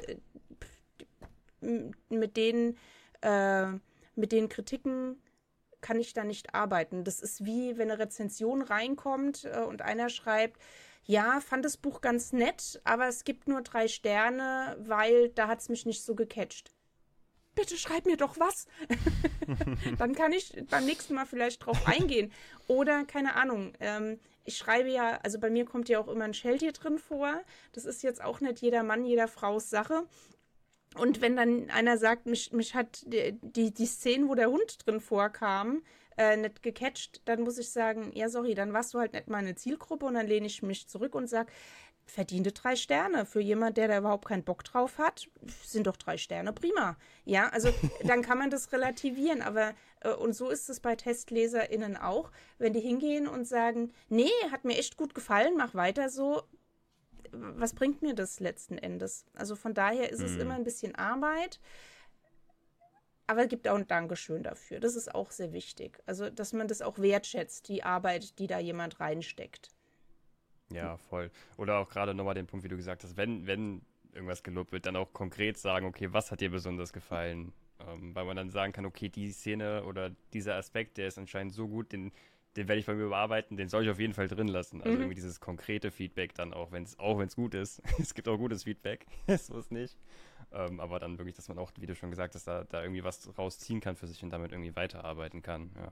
mit denen Kritiken kann ich da nicht arbeiten. Das ist wie, wenn eine Rezension reinkommt und einer schreibt, ja, fand das Buch ganz nett, aber es gibt nur 3 Sterne, weil da hat es mich nicht so gecatcht. Bitte schreib mir doch was. Dann kann ich beim nächsten Mal vielleicht drauf eingehen. Oder, keine Ahnung, ich schreibe ja, also bei mir kommt ja auch immer ein Scheltier drin vor. Das ist jetzt auch nicht jeder Mann, jeder Frau's Sache. Und wenn dann einer sagt, mich hat die Szene, wo der Hund drin vorkam, nicht gecatcht, dann muss ich sagen, ja, sorry, dann warst du halt nicht meine Zielgruppe und dann lehne ich mich zurück und sage, verdiente 3 Sterne. Für jemand, der da überhaupt keinen Bock drauf hat, sind doch 3 Sterne prima. Ja, also dann kann man das relativieren, aber und so ist es bei TestleserInnen auch, wenn die hingehen und sagen, nee, hat mir echt gut gefallen, mach weiter so, was bringt mir das letzten Endes? Also von daher ist es immer ein bisschen Arbeit, aber es gibt auch ein Dankeschön dafür. Das ist auch sehr wichtig. Also, dass man das auch wertschätzt, die Arbeit, die da jemand reinsteckt. Ja, voll. Oder auch gerade nochmal den Punkt, wie du gesagt hast, wenn irgendwas gelobt wird, dann auch konkret sagen, okay, was hat dir besonders gefallen? Weil man dann sagen kann, okay, die Szene oder dieser Aspekt, der ist anscheinend so gut, den werde ich bei mir überarbeiten, den soll ich auf jeden Fall drin lassen. Also irgendwie dieses konkrete Feedback dann auch, wenn es gut ist. Es gibt auch gutes Feedback, so ist nicht. Aber dann wirklich, dass man auch, wie du schon gesagt hast, da irgendwie was rausziehen kann für sich und damit irgendwie weiterarbeiten kann. Ja.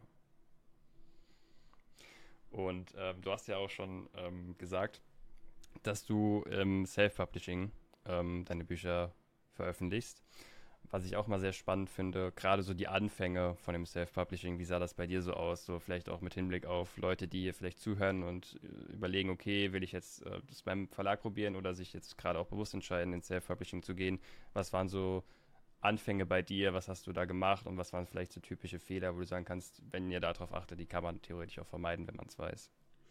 Und du hast ja auch schon gesagt, dass du im Self-Publishing deine Bücher veröffentlichst. Was ich auch mal sehr spannend finde, gerade so die Anfänge von dem Self-Publishing, wie sah das bei dir so aus? So vielleicht auch mit Hinblick auf Leute, die hier vielleicht zuhören und überlegen, okay, will ich jetzt das beim Verlag probieren oder sich jetzt gerade auch bewusst entscheiden, ins Self-Publishing zu gehen? Was waren so Anfänge bei dir? Was hast du da gemacht und was waren vielleicht so typische Fehler, wo du sagen kannst, wenn ihr darauf achtet, die kann man theoretisch auch vermeiden, wenn man es weiß?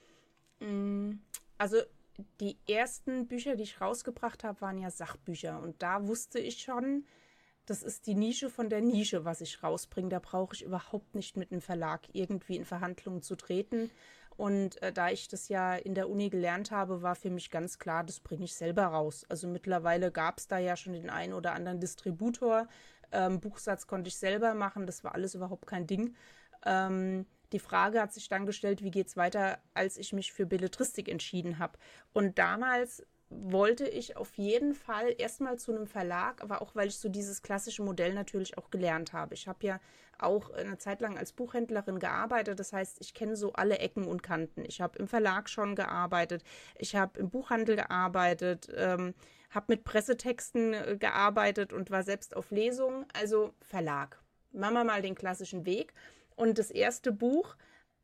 Also die ersten Bücher, die ich rausgebracht habe, waren ja Sachbücher und da wusste ich schon, das ist die Nische von der Nische, was ich rausbringe. Da brauche ich überhaupt nicht mit einem Verlag irgendwie in Verhandlungen zu treten. Und da ich das ja in der Uni gelernt habe, war für mich ganz klar, das bringe ich selber raus. Also mittlerweile gab es da ja schon den einen oder anderen Distributor. Buchsatz konnte ich selber machen, das war alles überhaupt kein Ding. Die Frage hat sich dann gestellt, wie geht es weiter, als ich mich für Belletristik entschieden habe. Und damals wollte ich auf jeden Fall erstmal zu einem Verlag, aber auch, weil ich so dieses klassische Modell natürlich auch gelernt habe. Ich habe ja auch eine Zeit lang als Buchhändlerin gearbeitet, das heißt, ich kenne so alle Ecken und Kanten. Ich habe im Verlag schon gearbeitet, ich habe im Buchhandel gearbeitet, habe mit Pressetexten gearbeitet und war selbst auf Lesungen, also Verlag. Machen wir mal den klassischen Weg. Und das erste Buch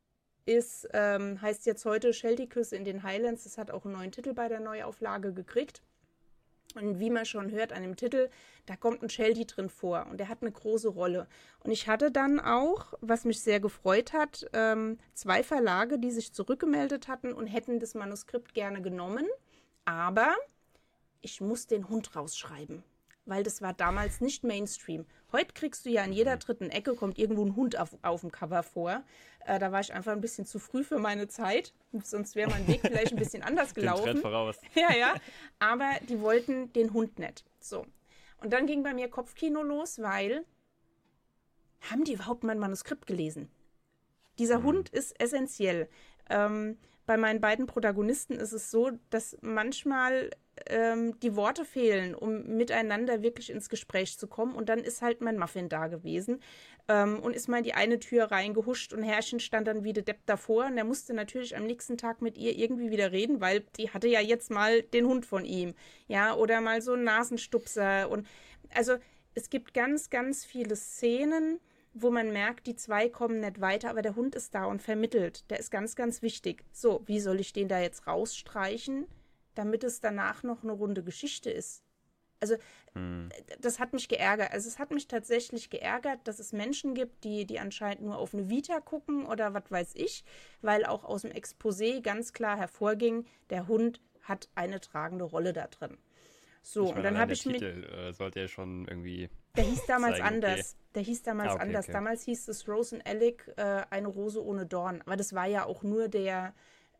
heißt jetzt heute Sheltie-Küsse in den Highlands. Das hat auch einen neuen Titel bei der Neuauflage gekriegt. Und wie man schon hört an dem Titel, da kommt ein Sheltie drin vor und der hat eine große Rolle. Und ich hatte dann auch, was mich sehr gefreut hat, 2 Verlage, die sich zurückgemeldet hatten und hätten das Manuskript gerne genommen. Aber ich muss den Hund rausschreiben, weil das war damals nicht Mainstream. Heute kriegst du ja in jeder dritten Ecke, kommt irgendwo ein Hund auf dem Cover vor. Da war ich einfach ein bisschen zu früh für meine Zeit. Sonst wäre mein Weg vielleicht ein bisschen anders gelaufen. Den Trend voraus. Ja. Aber die wollten den Hund nicht. So. Und dann ging bei mir Kopfkino los, weil haben die überhaupt mein Manuskript gelesen? Dieser Hund ist essentiell. Bei meinen beiden Protagonisten ist es so, dass manchmal die Worte fehlen, um miteinander wirklich ins Gespräch zu kommen. Und dann ist halt mein Muffin da gewesen und ist mal in die eine Tür reingehuscht und Herrchen stand dann wie der Depp davor. Und er musste natürlich am nächsten Tag mit ihr irgendwie wieder reden, weil die hatte ja jetzt mal den Hund von ihm. Ja, oder mal so einen Nasenstupser. Und also es gibt ganz, ganz viele Szenen, wo man merkt, die zwei kommen nicht weiter, aber der Hund ist da und vermittelt. Der ist ganz, ganz wichtig. So, wie soll ich den da jetzt rausstreichen, damit es danach noch eine runde Geschichte ist? Also, das hat mich geärgert. Also, es hat mich tatsächlich geärgert, dass es Menschen gibt, die anscheinend nur auf eine Vita gucken oder was weiß ich, weil auch aus dem Exposé ganz klar hervorging, der Hund hat eine tragende Rolle da drin. So, und dann habe ich mir. Der Titel sollte ja schon irgendwie. Der hieß damals zeigen, anders. okay. Der hieß damals anders. Okay. Damals hieß es Rose and Alec, eine Rose ohne Dorn. Aber das war ja auch nur der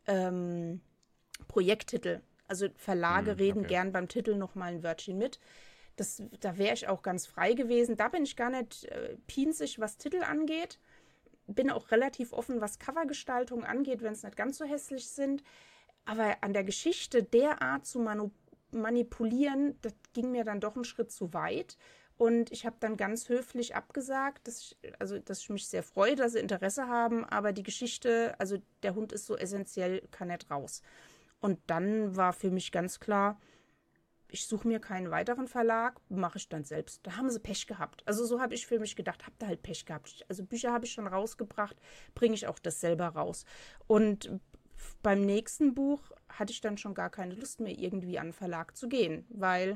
Projekttitel. Also Verlage reden gern beim Titel noch mal ein Wörtchen mit. Da wäre ich auch ganz frei gewesen. Da bin ich gar nicht pinzig, was Titel angeht. Bin auch relativ offen, was Covergestaltung angeht, wenn es nicht ganz so hässlich sind. Aber an der Geschichte derart zu manipulieren, das ging mir dann doch einen Schritt zu weit. Und ich habe dann ganz höflich abgesagt, dass ich mich sehr freue, dass sie Interesse haben, aber die Geschichte, also der Hund ist so essentiell, kann nicht raus. Und dann war für mich ganz klar, ich suche mir keinen weiteren Verlag, mache ich dann selbst. Da haben sie Pech gehabt. Also so habe ich für mich gedacht, habt ihr halt Pech gehabt. Also Bücher habe ich schon rausgebracht, bringe ich auch das selber raus. Und beim nächsten Buch hatte ich dann schon gar keine Lust mehr, irgendwie an den Verlag zu gehen, weil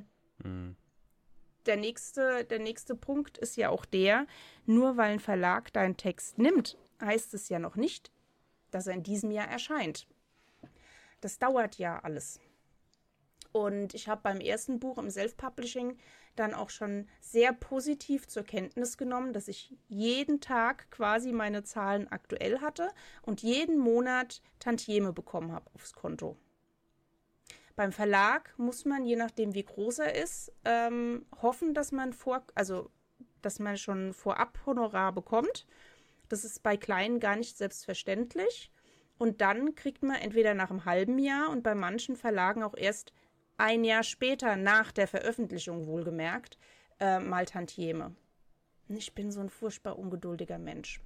der nächste Punkt ist ja auch nur weil ein Verlag deinen Text nimmt, heißt es ja noch nicht, dass er in diesem Jahr erscheint. Das dauert ja alles. Und ich habe beim ersten Buch im Self-Publishing dann auch schon sehr positiv zur Kenntnis genommen, dass ich jeden Tag quasi meine Zahlen aktuell hatte und jeden Monat Tantieme bekommen habe aufs Konto. Beim Verlag muss man, je nachdem wie groß er ist, hoffen, dass man schon vorab Honorar bekommt. Das ist bei Kleinen gar nicht selbstverständlich. Und dann kriegt man entweder nach einem halben Jahr und bei manchen Verlagen auch erst ein Jahr später, nach der Veröffentlichung wohlgemerkt, mal Tantieme. Ich bin so ein furchtbar ungeduldiger Mensch.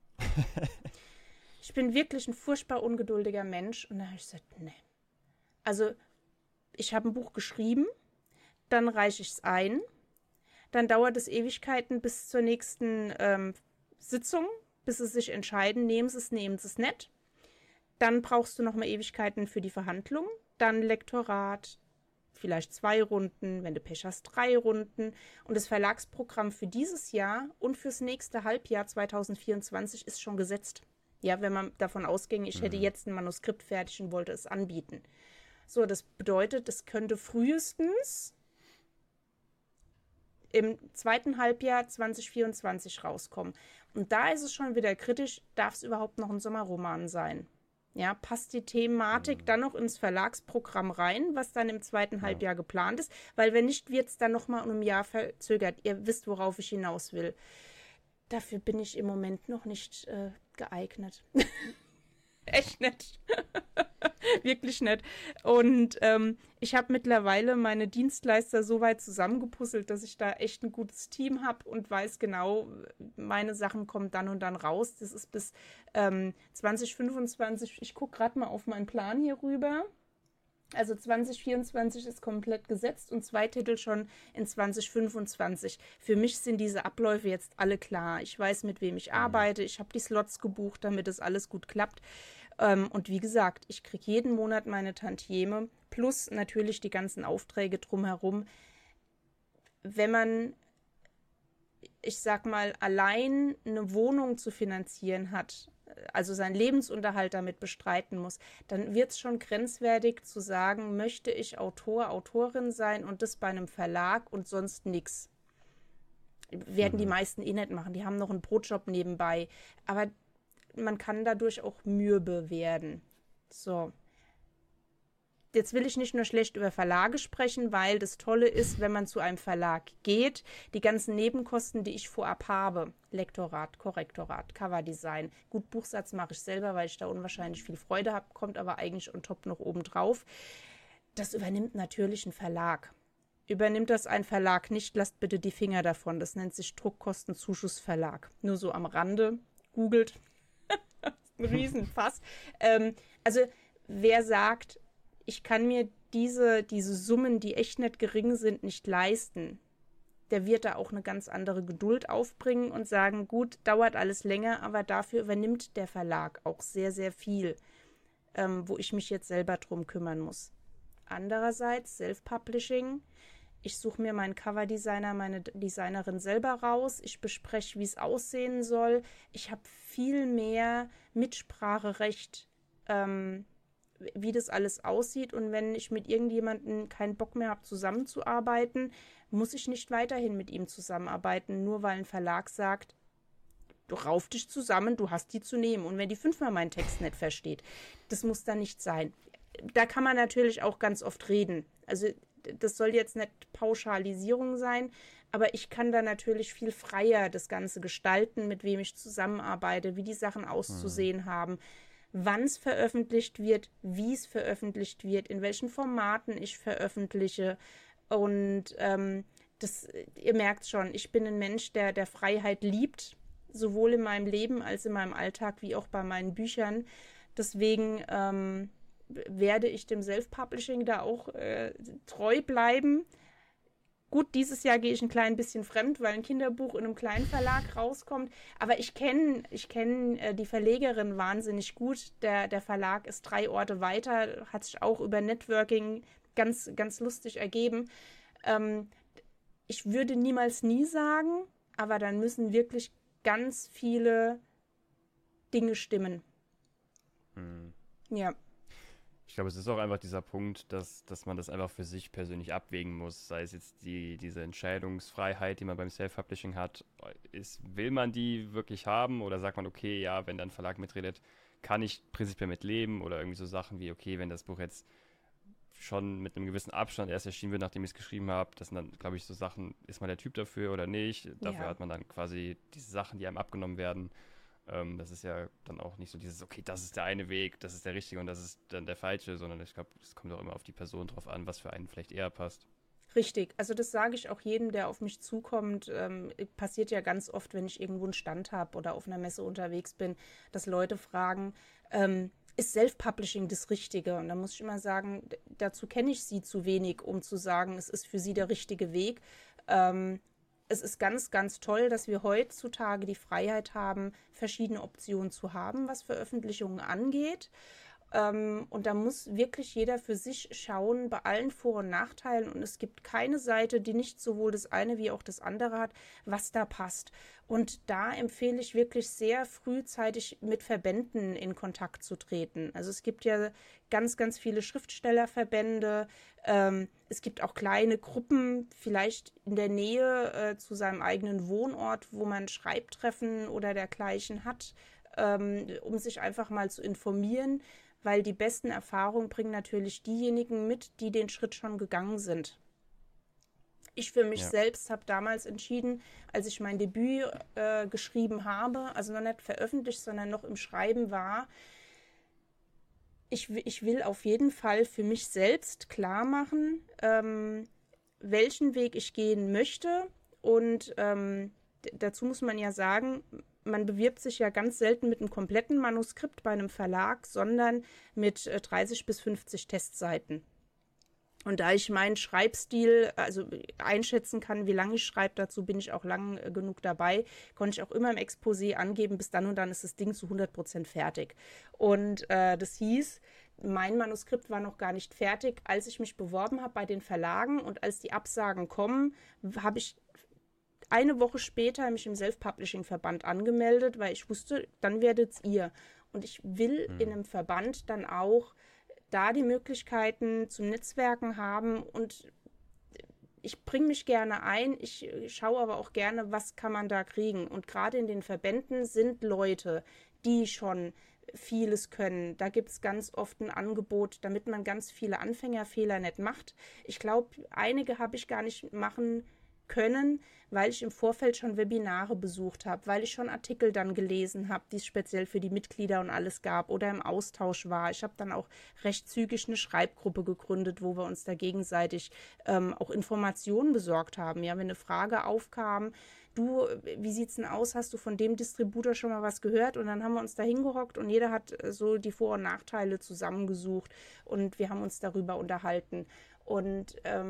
Ich bin wirklich ein furchtbar ungeduldiger Mensch. Und da habe ich gesagt, nee. Also, ich habe ein Buch geschrieben, dann reiche ich es ein, dann dauert es Ewigkeiten bis zur nächsten Sitzung, bis sie sich entscheiden, nehmen sie es nicht. Dann brauchst du noch mal Ewigkeiten für die Verhandlung, dann Lektorat, vielleicht 2 Runden, wenn du Pech hast, 3 Runden. Und das Verlagsprogramm für dieses Jahr und fürs nächste Halbjahr 2024 ist schon gesetzt. Ja, wenn man davon ausginge, ich hätte jetzt ein Manuskript fertig und wollte es anbieten. So, das bedeutet, es könnte frühestens im zweiten Halbjahr 2024 rauskommen. Und da ist es schon wieder kritisch, darf es überhaupt noch ein Sommerroman sein? Ja, passt die Thematik dann noch ins Verlagsprogramm rein, was dann im zweiten Halbjahr geplant ist? Weil wenn nicht, wird es dann nochmal um ein Jahr verzögert. Ihr wisst, worauf ich hinaus will. Dafür bin ich im Moment noch nicht geeignet. Echt nicht. Wirklich nicht. Und ich habe mittlerweile meine Dienstleister so weit zusammengepuzzelt, dass ich da echt ein gutes Team habe und weiß genau, meine Sachen kommen dann und dann raus. Das ist bis 2025. Ich gucke gerade mal auf meinen Plan hier rüber. Also 2024 ist komplett gesetzt und 2 Titel schon in 2025. Für mich sind diese Abläufe jetzt alle klar. Ich weiß, mit wem ich arbeite. Ich habe die Slots gebucht, damit es alles gut klappt. Und wie gesagt, ich kriege jeden Monat meine Tantieme plus natürlich die ganzen Aufträge drumherum. Wenn man, ich sag mal, allein eine Wohnung zu finanzieren hat, also seinen Lebensunterhalt damit bestreiten muss, dann wird es schon grenzwertig zu sagen, möchte ich Autor, Autorin sein und das bei einem Verlag und sonst nichts. Werden die meisten eh nicht machen. Die haben noch einen Brotjob nebenbei. Aber man kann dadurch auch mürbe werden. So. Jetzt will ich nicht nur schlecht über Verlage sprechen, weil das Tolle ist, wenn man zu einem Verlag geht, die ganzen Nebenkosten, die ich vorab habe, Lektorat, Korrektorat, Coverdesign, gut, Buchsatz mache ich selber, weil ich da unwahrscheinlich viel Freude habe, kommt aber eigentlich on top noch oben drauf. Das übernimmt natürlich ein Verlag. Übernimmt das ein Verlag nicht, lasst bitte die Finger davon. Das nennt sich Druckkostenzuschussverlag. Nur so am Rande, googelt. Ein Riesenfass. Also wer sagt, ich kann mir diese Summen, die echt nicht gering sind, nicht leisten, der wird da auch eine ganz andere Geduld aufbringen und sagen, gut, dauert alles länger, aber dafür übernimmt der Verlag auch sehr, sehr viel, wo ich mich jetzt selber drum kümmern muss. Andererseits Self-Publishing. Ich suche mir meinen Coverdesigner, meine Designerin selber raus. Ich bespreche, wie es aussehen soll. Ich habe viel mehr Mitspracherecht, wie das alles aussieht. Und wenn ich mit irgendjemandem keinen Bock mehr habe, zusammenzuarbeiten, muss ich nicht weiterhin mit ihm zusammenarbeiten, nur weil ein Verlag sagt, du rauf dich zusammen, du hast die zu nehmen. Und wenn die 5-mal meinen Text nicht versteht, das muss dann nicht sein. Da kann man natürlich auch ganz oft reden. Also das soll jetzt nicht Pauschalisierung sein, aber ich kann da natürlich viel freier das Ganze gestalten, mit wem ich zusammenarbeite, wie die Sachen auszusehen haben, wann es veröffentlicht wird, wie es veröffentlicht wird, in welchen Formaten ich veröffentliche. Und ihr merkt schon, ich bin ein Mensch, der Freiheit liebt, sowohl in meinem Leben als in meinem Alltag, wie auch bei meinen Büchern. Deswegen werde ich dem Self-Publishing da auch treu bleiben. Gut, dieses Jahr gehe ich ein klein bisschen fremd, weil ein Kinderbuch in einem kleinen Verlag rauskommt. Aber ich kenne die Verlegerin wahnsinnig gut. Der Verlag ist 3 Orte weiter, hat sich auch über Networking ganz, ganz lustig ergeben. Ich würde niemals nie sagen, aber dann müssen wirklich ganz viele Dinge stimmen. Ja. Ich glaube, es ist auch einfach dieser Punkt, dass man das einfach für sich persönlich abwägen muss. Sei es jetzt diese Entscheidungsfreiheit, die man beim Self-Publishing hat. Will man die wirklich haben oder sagt man, okay, ja, wenn dann ein Verlag mitredet, kann ich prinzipiell mit leben? Oder irgendwie so Sachen wie, okay, wenn das Buch jetzt schon mit einem gewissen Abstand erst erschienen wird, nachdem ich es geschrieben habe, das sind dann, glaube ich, so Sachen, ist man der Typ dafür oder nicht? Dafür hat man dann quasi diese Sachen, die einem abgenommen werden. Das ist ja dann auch nicht so dieses, okay, das ist der eine Weg, das ist der richtige und das ist dann der falsche, sondern ich glaube, es kommt auch immer auf die Person drauf an, was für einen vielleicht eher passt. Richtig, also das sage ich auch jedem, der auf mich zukommt. Passiert ja ganz oft, wenn ich irgendwo einen Stand habe oder auf einer Messe unterwegs bin, dass Leute fragen, ist Self-Publishing das Richtige? Und da muss ich immer sagen, dazu kenne ich sie zu wenig, um zu sagen, es ist für sie der richtige Weg. Es ist ganz, ganz toll, dass wir heutzutage die Freiheit haben, verschiedene Optionen zu haben, was Veröffentlichungen angeht. Und da muss wirklich jeder für sich schauen, bei allen Vor- und Nachteilen. Und es gibt keine Seite, die nicht sowohl das eine wie auch das andere hat, was da passt. Und da empfehle ich wirklich sehr frühzeitig mit Verbänden in Kontakt zu treten. Also es gibt ja ganz, ganz viele Schriftstellerverbände. Es gibt auch kleine Gruppen, vielleicht in der Nähe zu seinem eigenen Wohnort, wo man Schreibtreffen oder dergleichen hat, um sich einfach mal zu informieren. Weil die besten Erfahrungen bringen natürlich diejenigen mit, die den Schritt schon gegangen sind. Ich für mich selbst habe damals entschieden, als ich mein Debüt geschrieben habe, also noch nicht veröffentlicht, sondern noch im Schreiben war, ich will auf jeden Fall für mich selbst klar machen, welchen Weg ich gehen möchte. Und dazu muss man ja sagen, man bewirbt sich ja ganz selten mit einem kompletten Manuskript bei einem Verlag, sondern mit 30 bis 50 Testseiten. Und da ich meinen Schreibstil also einschätzen kann, wie lange ich schreibe, dazu bin ich auch lang genug dabei, konnte ich auch immer im Exposé angeben, bis dann und dann ist das Ding zu 100% fertig. Und das hieß, mein Manuskript war noch gar nicht fertig, als ich mich beworben habe bei den Verlagen, und als die Absagen kommen, habe ich eine Woche später mich im Self-Publishing-Verband angemeldet, weil ich wusste, dann werdet's ihr. Und ich will in einem Verband dann auch da die Möglichkeiten zum Netzwerken haben, und ich bringe mich gerne ein, ich schaue aber auch gerne, was kann man da kriegen. Und gerade in den Verbänden sind Leute, die schon vieles können. Da gibt es ganz oft ein Angebot, damit man ganz viele Anfängerfehler nicht macht. Ich glaube, einige habe ich gar nicht machen können, weil ich im Vorfeld schon Webinare besucht habe, weil ich schon Artikel dann gelesen habe, die es speziell für die Mitglieder und alles gab oder im Austausch war. Ich habe dann auch recht zügig eine Schreibgruppe gegründet, wo wir uns da gegenseitig auch Informationen besorgt haben. Ja, wenn eine Frage aufkam, du, wie sieht's denn aus? Hast du von dem Distributor schon mal was gehört? Und dann haben wir uns da hingehockt und jeder hat so die Vor- und Nachteile zusammengesucht und wir haben uns darüber unterhalten. Und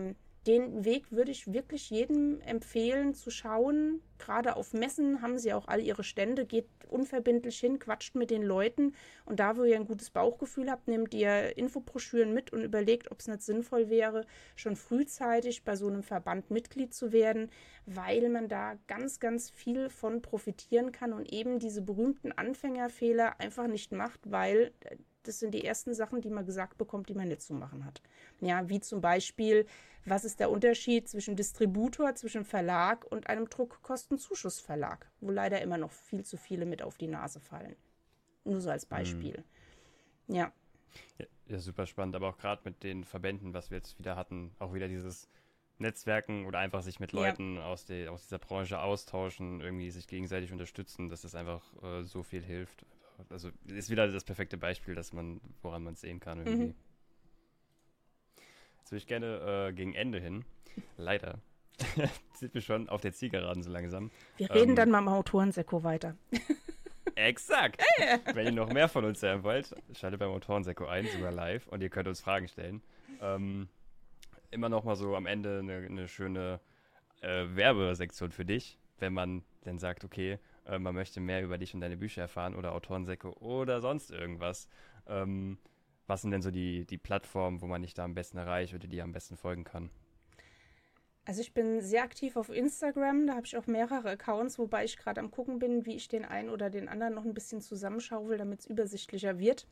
den Weg würde ich wirklich jedem empfehlen zu schauen. Gerade auf Messen haben sie auch all ihre Stände. Geht unverbindlich hin, quatscht mit den Leuten. Und da, wo ihr ein gutes Bauchgefühl habt, nehmt ihr Infobroschüren mit und überlegt, ob es nicht sinnvoll wäre, schon frühzeitig bei so einem Verband Mitglied zu werden, weil man da ganz, ganz viel von profitieren kann und eben diese berühmten Anfängerfehler einfach nicht macht, weil das sind die ersten Sachen, die man gesagt bekommt, die man nicht zu machen hat. Ja, wie zum Beispiel, was ist der Unterschied zwischen Distributor, zwischen Verlag und einem Druckkostenzuschussverlag, wo leider immer noch viel zu viele mit auf die Nase fallen. Nur so als Beispiel. Ja. Ja, super spannend, aber auch gerade mit den Verbänden, was wir jetzt wieder hatten, auch wieder dieses Netzwerken oder einfach sich mit Leuten aus dieser Branche austauschen, irgendwie sich gegenseitig unterstützen, dass das einfach so viel hilft. Also ist wieder das perfekte Beispiel, woran man es sehen kann irgendwie. Jetzt würde ich gerne gegen Ende hin, leider, sind wir schon auf der Zielgeraden so langsam. Wir reden dann mal im Autorensekko weiter. Exakt! Wenn ihr noch mehr von uns hören wollt, schaltet beim Autorensekko ein, sogar live, und ihr könnt uns Fragen stellen. Immer noch mal so am Ende eine schöne Werbesektion für dich, wenn man dann sagt, okay, man möchte mehr über dich und deine Bücher erfahren oder Autorensekko oder sonst irgendwas. Was sind denn so die Plattformen, wo man dich da am besten erreicht oder die am besten folgen kann? Also ich bin sehr aktiv auf Instagram, da habe ich auch mehrere Accounts, wobei ich gerade am gucken bin, wie ich den einen oder den anderen noch ein bisschen zusammenschaufel, damit es übersichtlicher wird.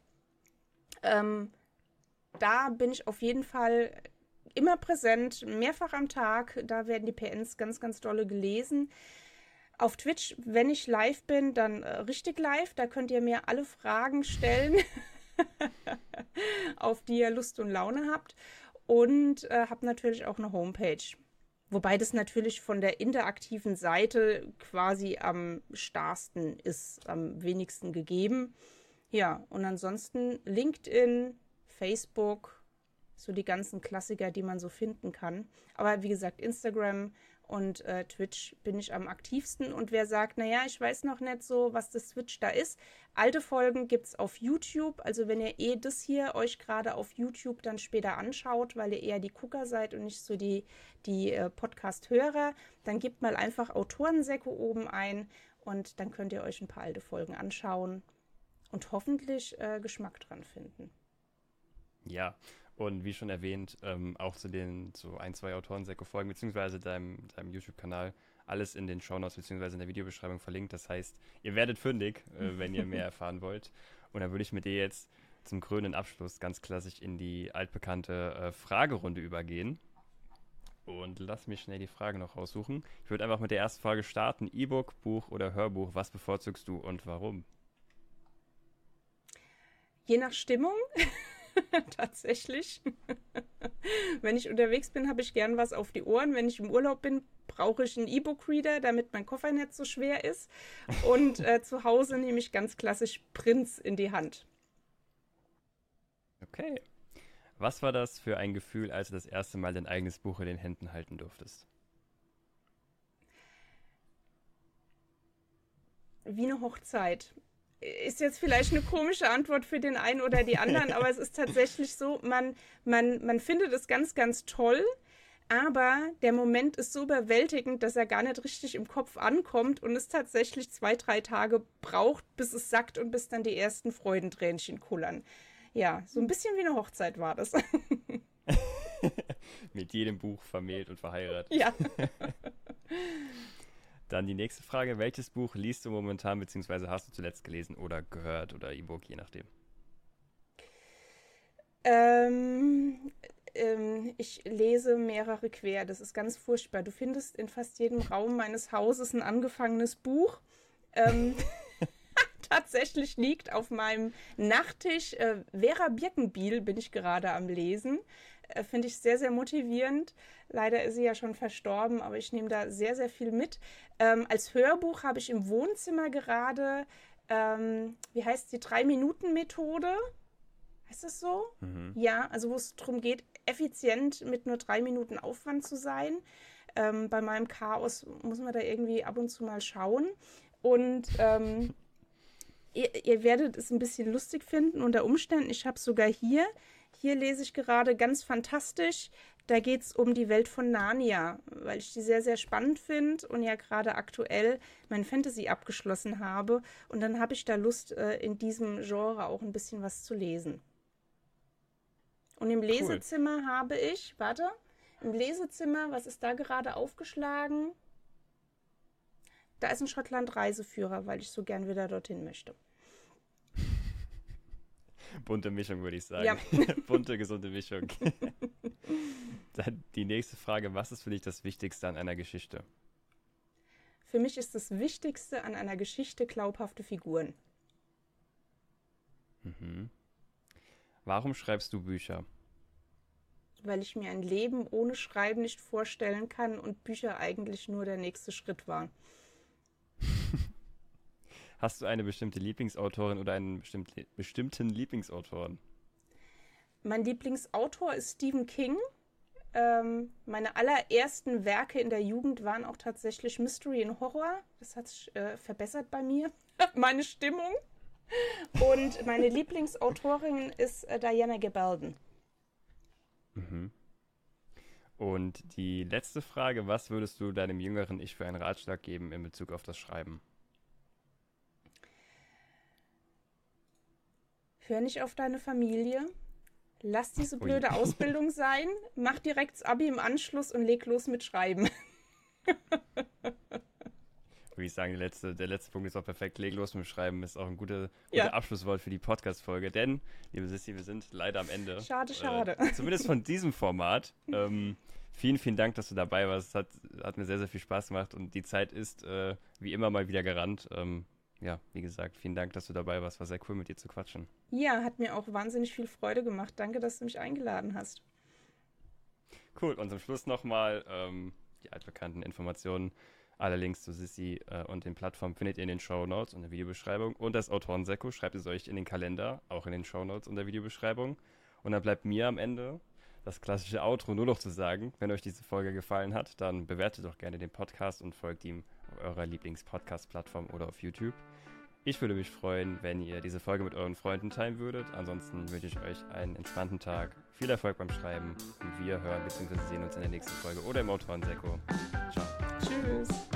Da bin ich auf jeden Fall immer präsent, mehrfach am Tag. Da werden die PNs ganz, ganz dolle gelesen. Auf Twitch, wenn ich live bin, dann richtig live. Da könnt ihr mir alle Fragen stellen, auf die ihr Lust und Laune habt. Und habe natürlich auch eine Homepage. Wobei das natürlich von der interaktiven Seite quasi am starrsten ist, am wenigsten gegeben. Ja, und ansonsten LinkedIn, Facebook, so die ganzen Klassiker, die man so finden kann. Aber wie gesagt, Instagram und Twitch bin ich am aktivsten. Und wer sagt, naja, ich weiß noch nicht so, was das Twitch da ist. Alte Folgen gibt es auf YouTube. Also wenn ihr das hier euch gerade auf YouTube dann später anschaut, weil ihr eher die Gucker seid und nicht so die Podcast-Hörer, dann gebt mal einfach Autorensekko oben ein und dann könnt ihr euch ein paar alte Folgen anschauen und hoffentlich Geschmack dran finden. Ja, und wie schon erwähnt, auch zu ein, zwei Autorensekko-Folgen, beziehungsweise deinem YouTube-Kanal, alles in den Shownotes, beziehungsweise in der Videobeschreibung verlinkt. Das heißt, ihr werdet fündig, wenn ihr mehr erfahren wollt. Und dann würde ich mit dir jetzt zum krönenden Abschluss ganz klassisch in die altbekannte Fragerunde übergehen. Und lass mich schnell die Frage noch raussuchen. Ich würde einfach mit der ersten Frage starten. E-Book, Buch oder Hörbuch, was bevorzugst du und warum? Je nach Stimmung. Tatsächlich. Wenn ich unterwegs bin, habe ich gern was auf die Ohren. Wenn ich im Urlaub bin, brauche ich einen E-Book-Reader, damit mein Koffer nicht so schwer ist. Und zu Hause nehme ich ganz klassisch Prints in die Hand. Okay. Was war das für ein Gefühl, als du das erste Mal dein eigenes Buch in den Händen halten durftest? Wie eine Hochzeit. Ist jetzt vielleicht eine komische Antwort für den einen oder die anderen, aber es ist tatsächlich so, man findet es ganz, ganz toll, aber der Moment ist so überwältigend, dass er gar nicht richtig im Kopf ankommt und es tatsächlich 2-3 Tage braucht, bis es sackt und bis dann die ersten Freudentränchen kullern. Ja, so ein bisschen wie eine Hochzeit war das. Mit jedem Buch vermählt und verheiratet. Ja. Dann die nächste Frage. Welches Buch liest du momentan, beziehungsweise hast du zuletzt gelesen oder gehört oder E-Book, je nachdem? Ich lese mehrere quer. Das ist ganz furchtbar. Du findest in fast jedem Raum meines Hauses ein angefangenes Buch. Tatsächlich liegt auf meinem Nachttisch Vera Birkenbiel, bin ich gerade am Lesen. Finde ich sehr, sehr motivierend. Leider ist sie ja schon verstorben, aber ich nehme da sehr, sehr viel mit. Als Hörbuch habe ich im Wohnzimmer gerade, wie heißt die 3-Minuten-Methode? Heißt das so? Mhm. Ja, also wo es darum geht, effizient mit nur 3 Minuten Aufwand zu sein. Bei meinem Chaos muss man da irgendwie ab und zu mal schauen. Und ihr werdet es ein bisschen lustig finden unter Umständen. Ich habe sogar hier lese ich gerade ganz fantastisch Da geht es um die Welt von Narnia, weil ich die sehr, sehr spannend finde und ja gerade aktuell mein Fantasy abgeschlossen habe. Und dann habe ich da Lust, in diesem Genre auch ein bisschen was zu lesen. Und im Lesezimmer habe ich, im Lesezimmer, was ist da gerade aufgeschlagen? Da ist ein Schottland-Reiseführer, weil ich so gern wieder dorthin möchte. Bunte Mischung, würde ich sagen. Ja. Bunte, gesunde Mischung. Dann die nächste Frage, was ist für dich das Wichtigste an einer Geschichte? Für mich ist das Wichtigste an einer Geschichte glaubhafte Figuren. Mhm. Warum schreibst du Bücher? Weil ich mir ein Leben ohne Schreiben nicht vorstellen kann und Bücher eigentlich nur der nächste Schritt waren. Hast du eine bestimmte Lieblingsautorin oder einen bestimmten Lieblingsautoren? Mein Lieblingsautor ist Stephen King. Meine allerersten Werke in der Jugend waren auch tatsächlich Mystery und Horror. Das hat sich verbessert bei mir, meine Stimmung. Und meine Lieblingsautorin ist Diana Gabaldon. Mhm. Und die letzte Frage, was würdest du deinem jüngeren Ich für einen Ratschlag geben in Bezug auf das Schreiben? Hör nicht auf deine Familie. Lass diese blöde Ausbildung sein. Mach direkt das Abi im Anschluss und leg los mit Schreiben. Würde ich sagen, der letzte Punkt ist auch perfekt. Leg los mit Schreiben ist auch ein guter Ja. Abschlusswort für die Podcast-Folge. Denn, liebe Sissi, wir sind leider am Ende. Schade, schade. Zumindest von diesem Format. Vielen, vielen Dank, dass du dabei warst. Es hat mir sehr, sehr viel Spaß gemacht und die Zeit ist wie immer mal wieder gerannt. Ja, wie gesagt, vielen Dank, dass du dabei warst. War sehr cool, mit dir zu quatschen. Ja, hat mir auch wahnsinnig viel Freude gemacht. Danke, dass du mich eingeladen hast. Cool, und zum Schluss nochmal die altbekannten Informationen. Alle Links zu Sissi und den Plattformen findet ihr in den Shownotes und der Videobeschreibung. Und das Autoren-Sekko schreibt es euch in den Kalender, auch in den Shownotes und der Videobeschreibung. Und dann bleibt mir am Ende das klassische Outro nur noch zu sagen. Wenn euch diese Folge gefallen hat, dann bewertet doch gerne den Podcast und folgt ihm auf eurer Lieblings-Podcast-Plattform oder auf YouTube. Ich würde mich freuen, wenn ihr diese Folge mit euren Freunden teilen würdet. Ansonsten wünsche ich euch einen entspannten Tag, viel Erfolg beim Schreiben und wir hören bzw. sehen uns in der nächsten Folge oder im Autoren-Sekko. Ciao. Tschüss.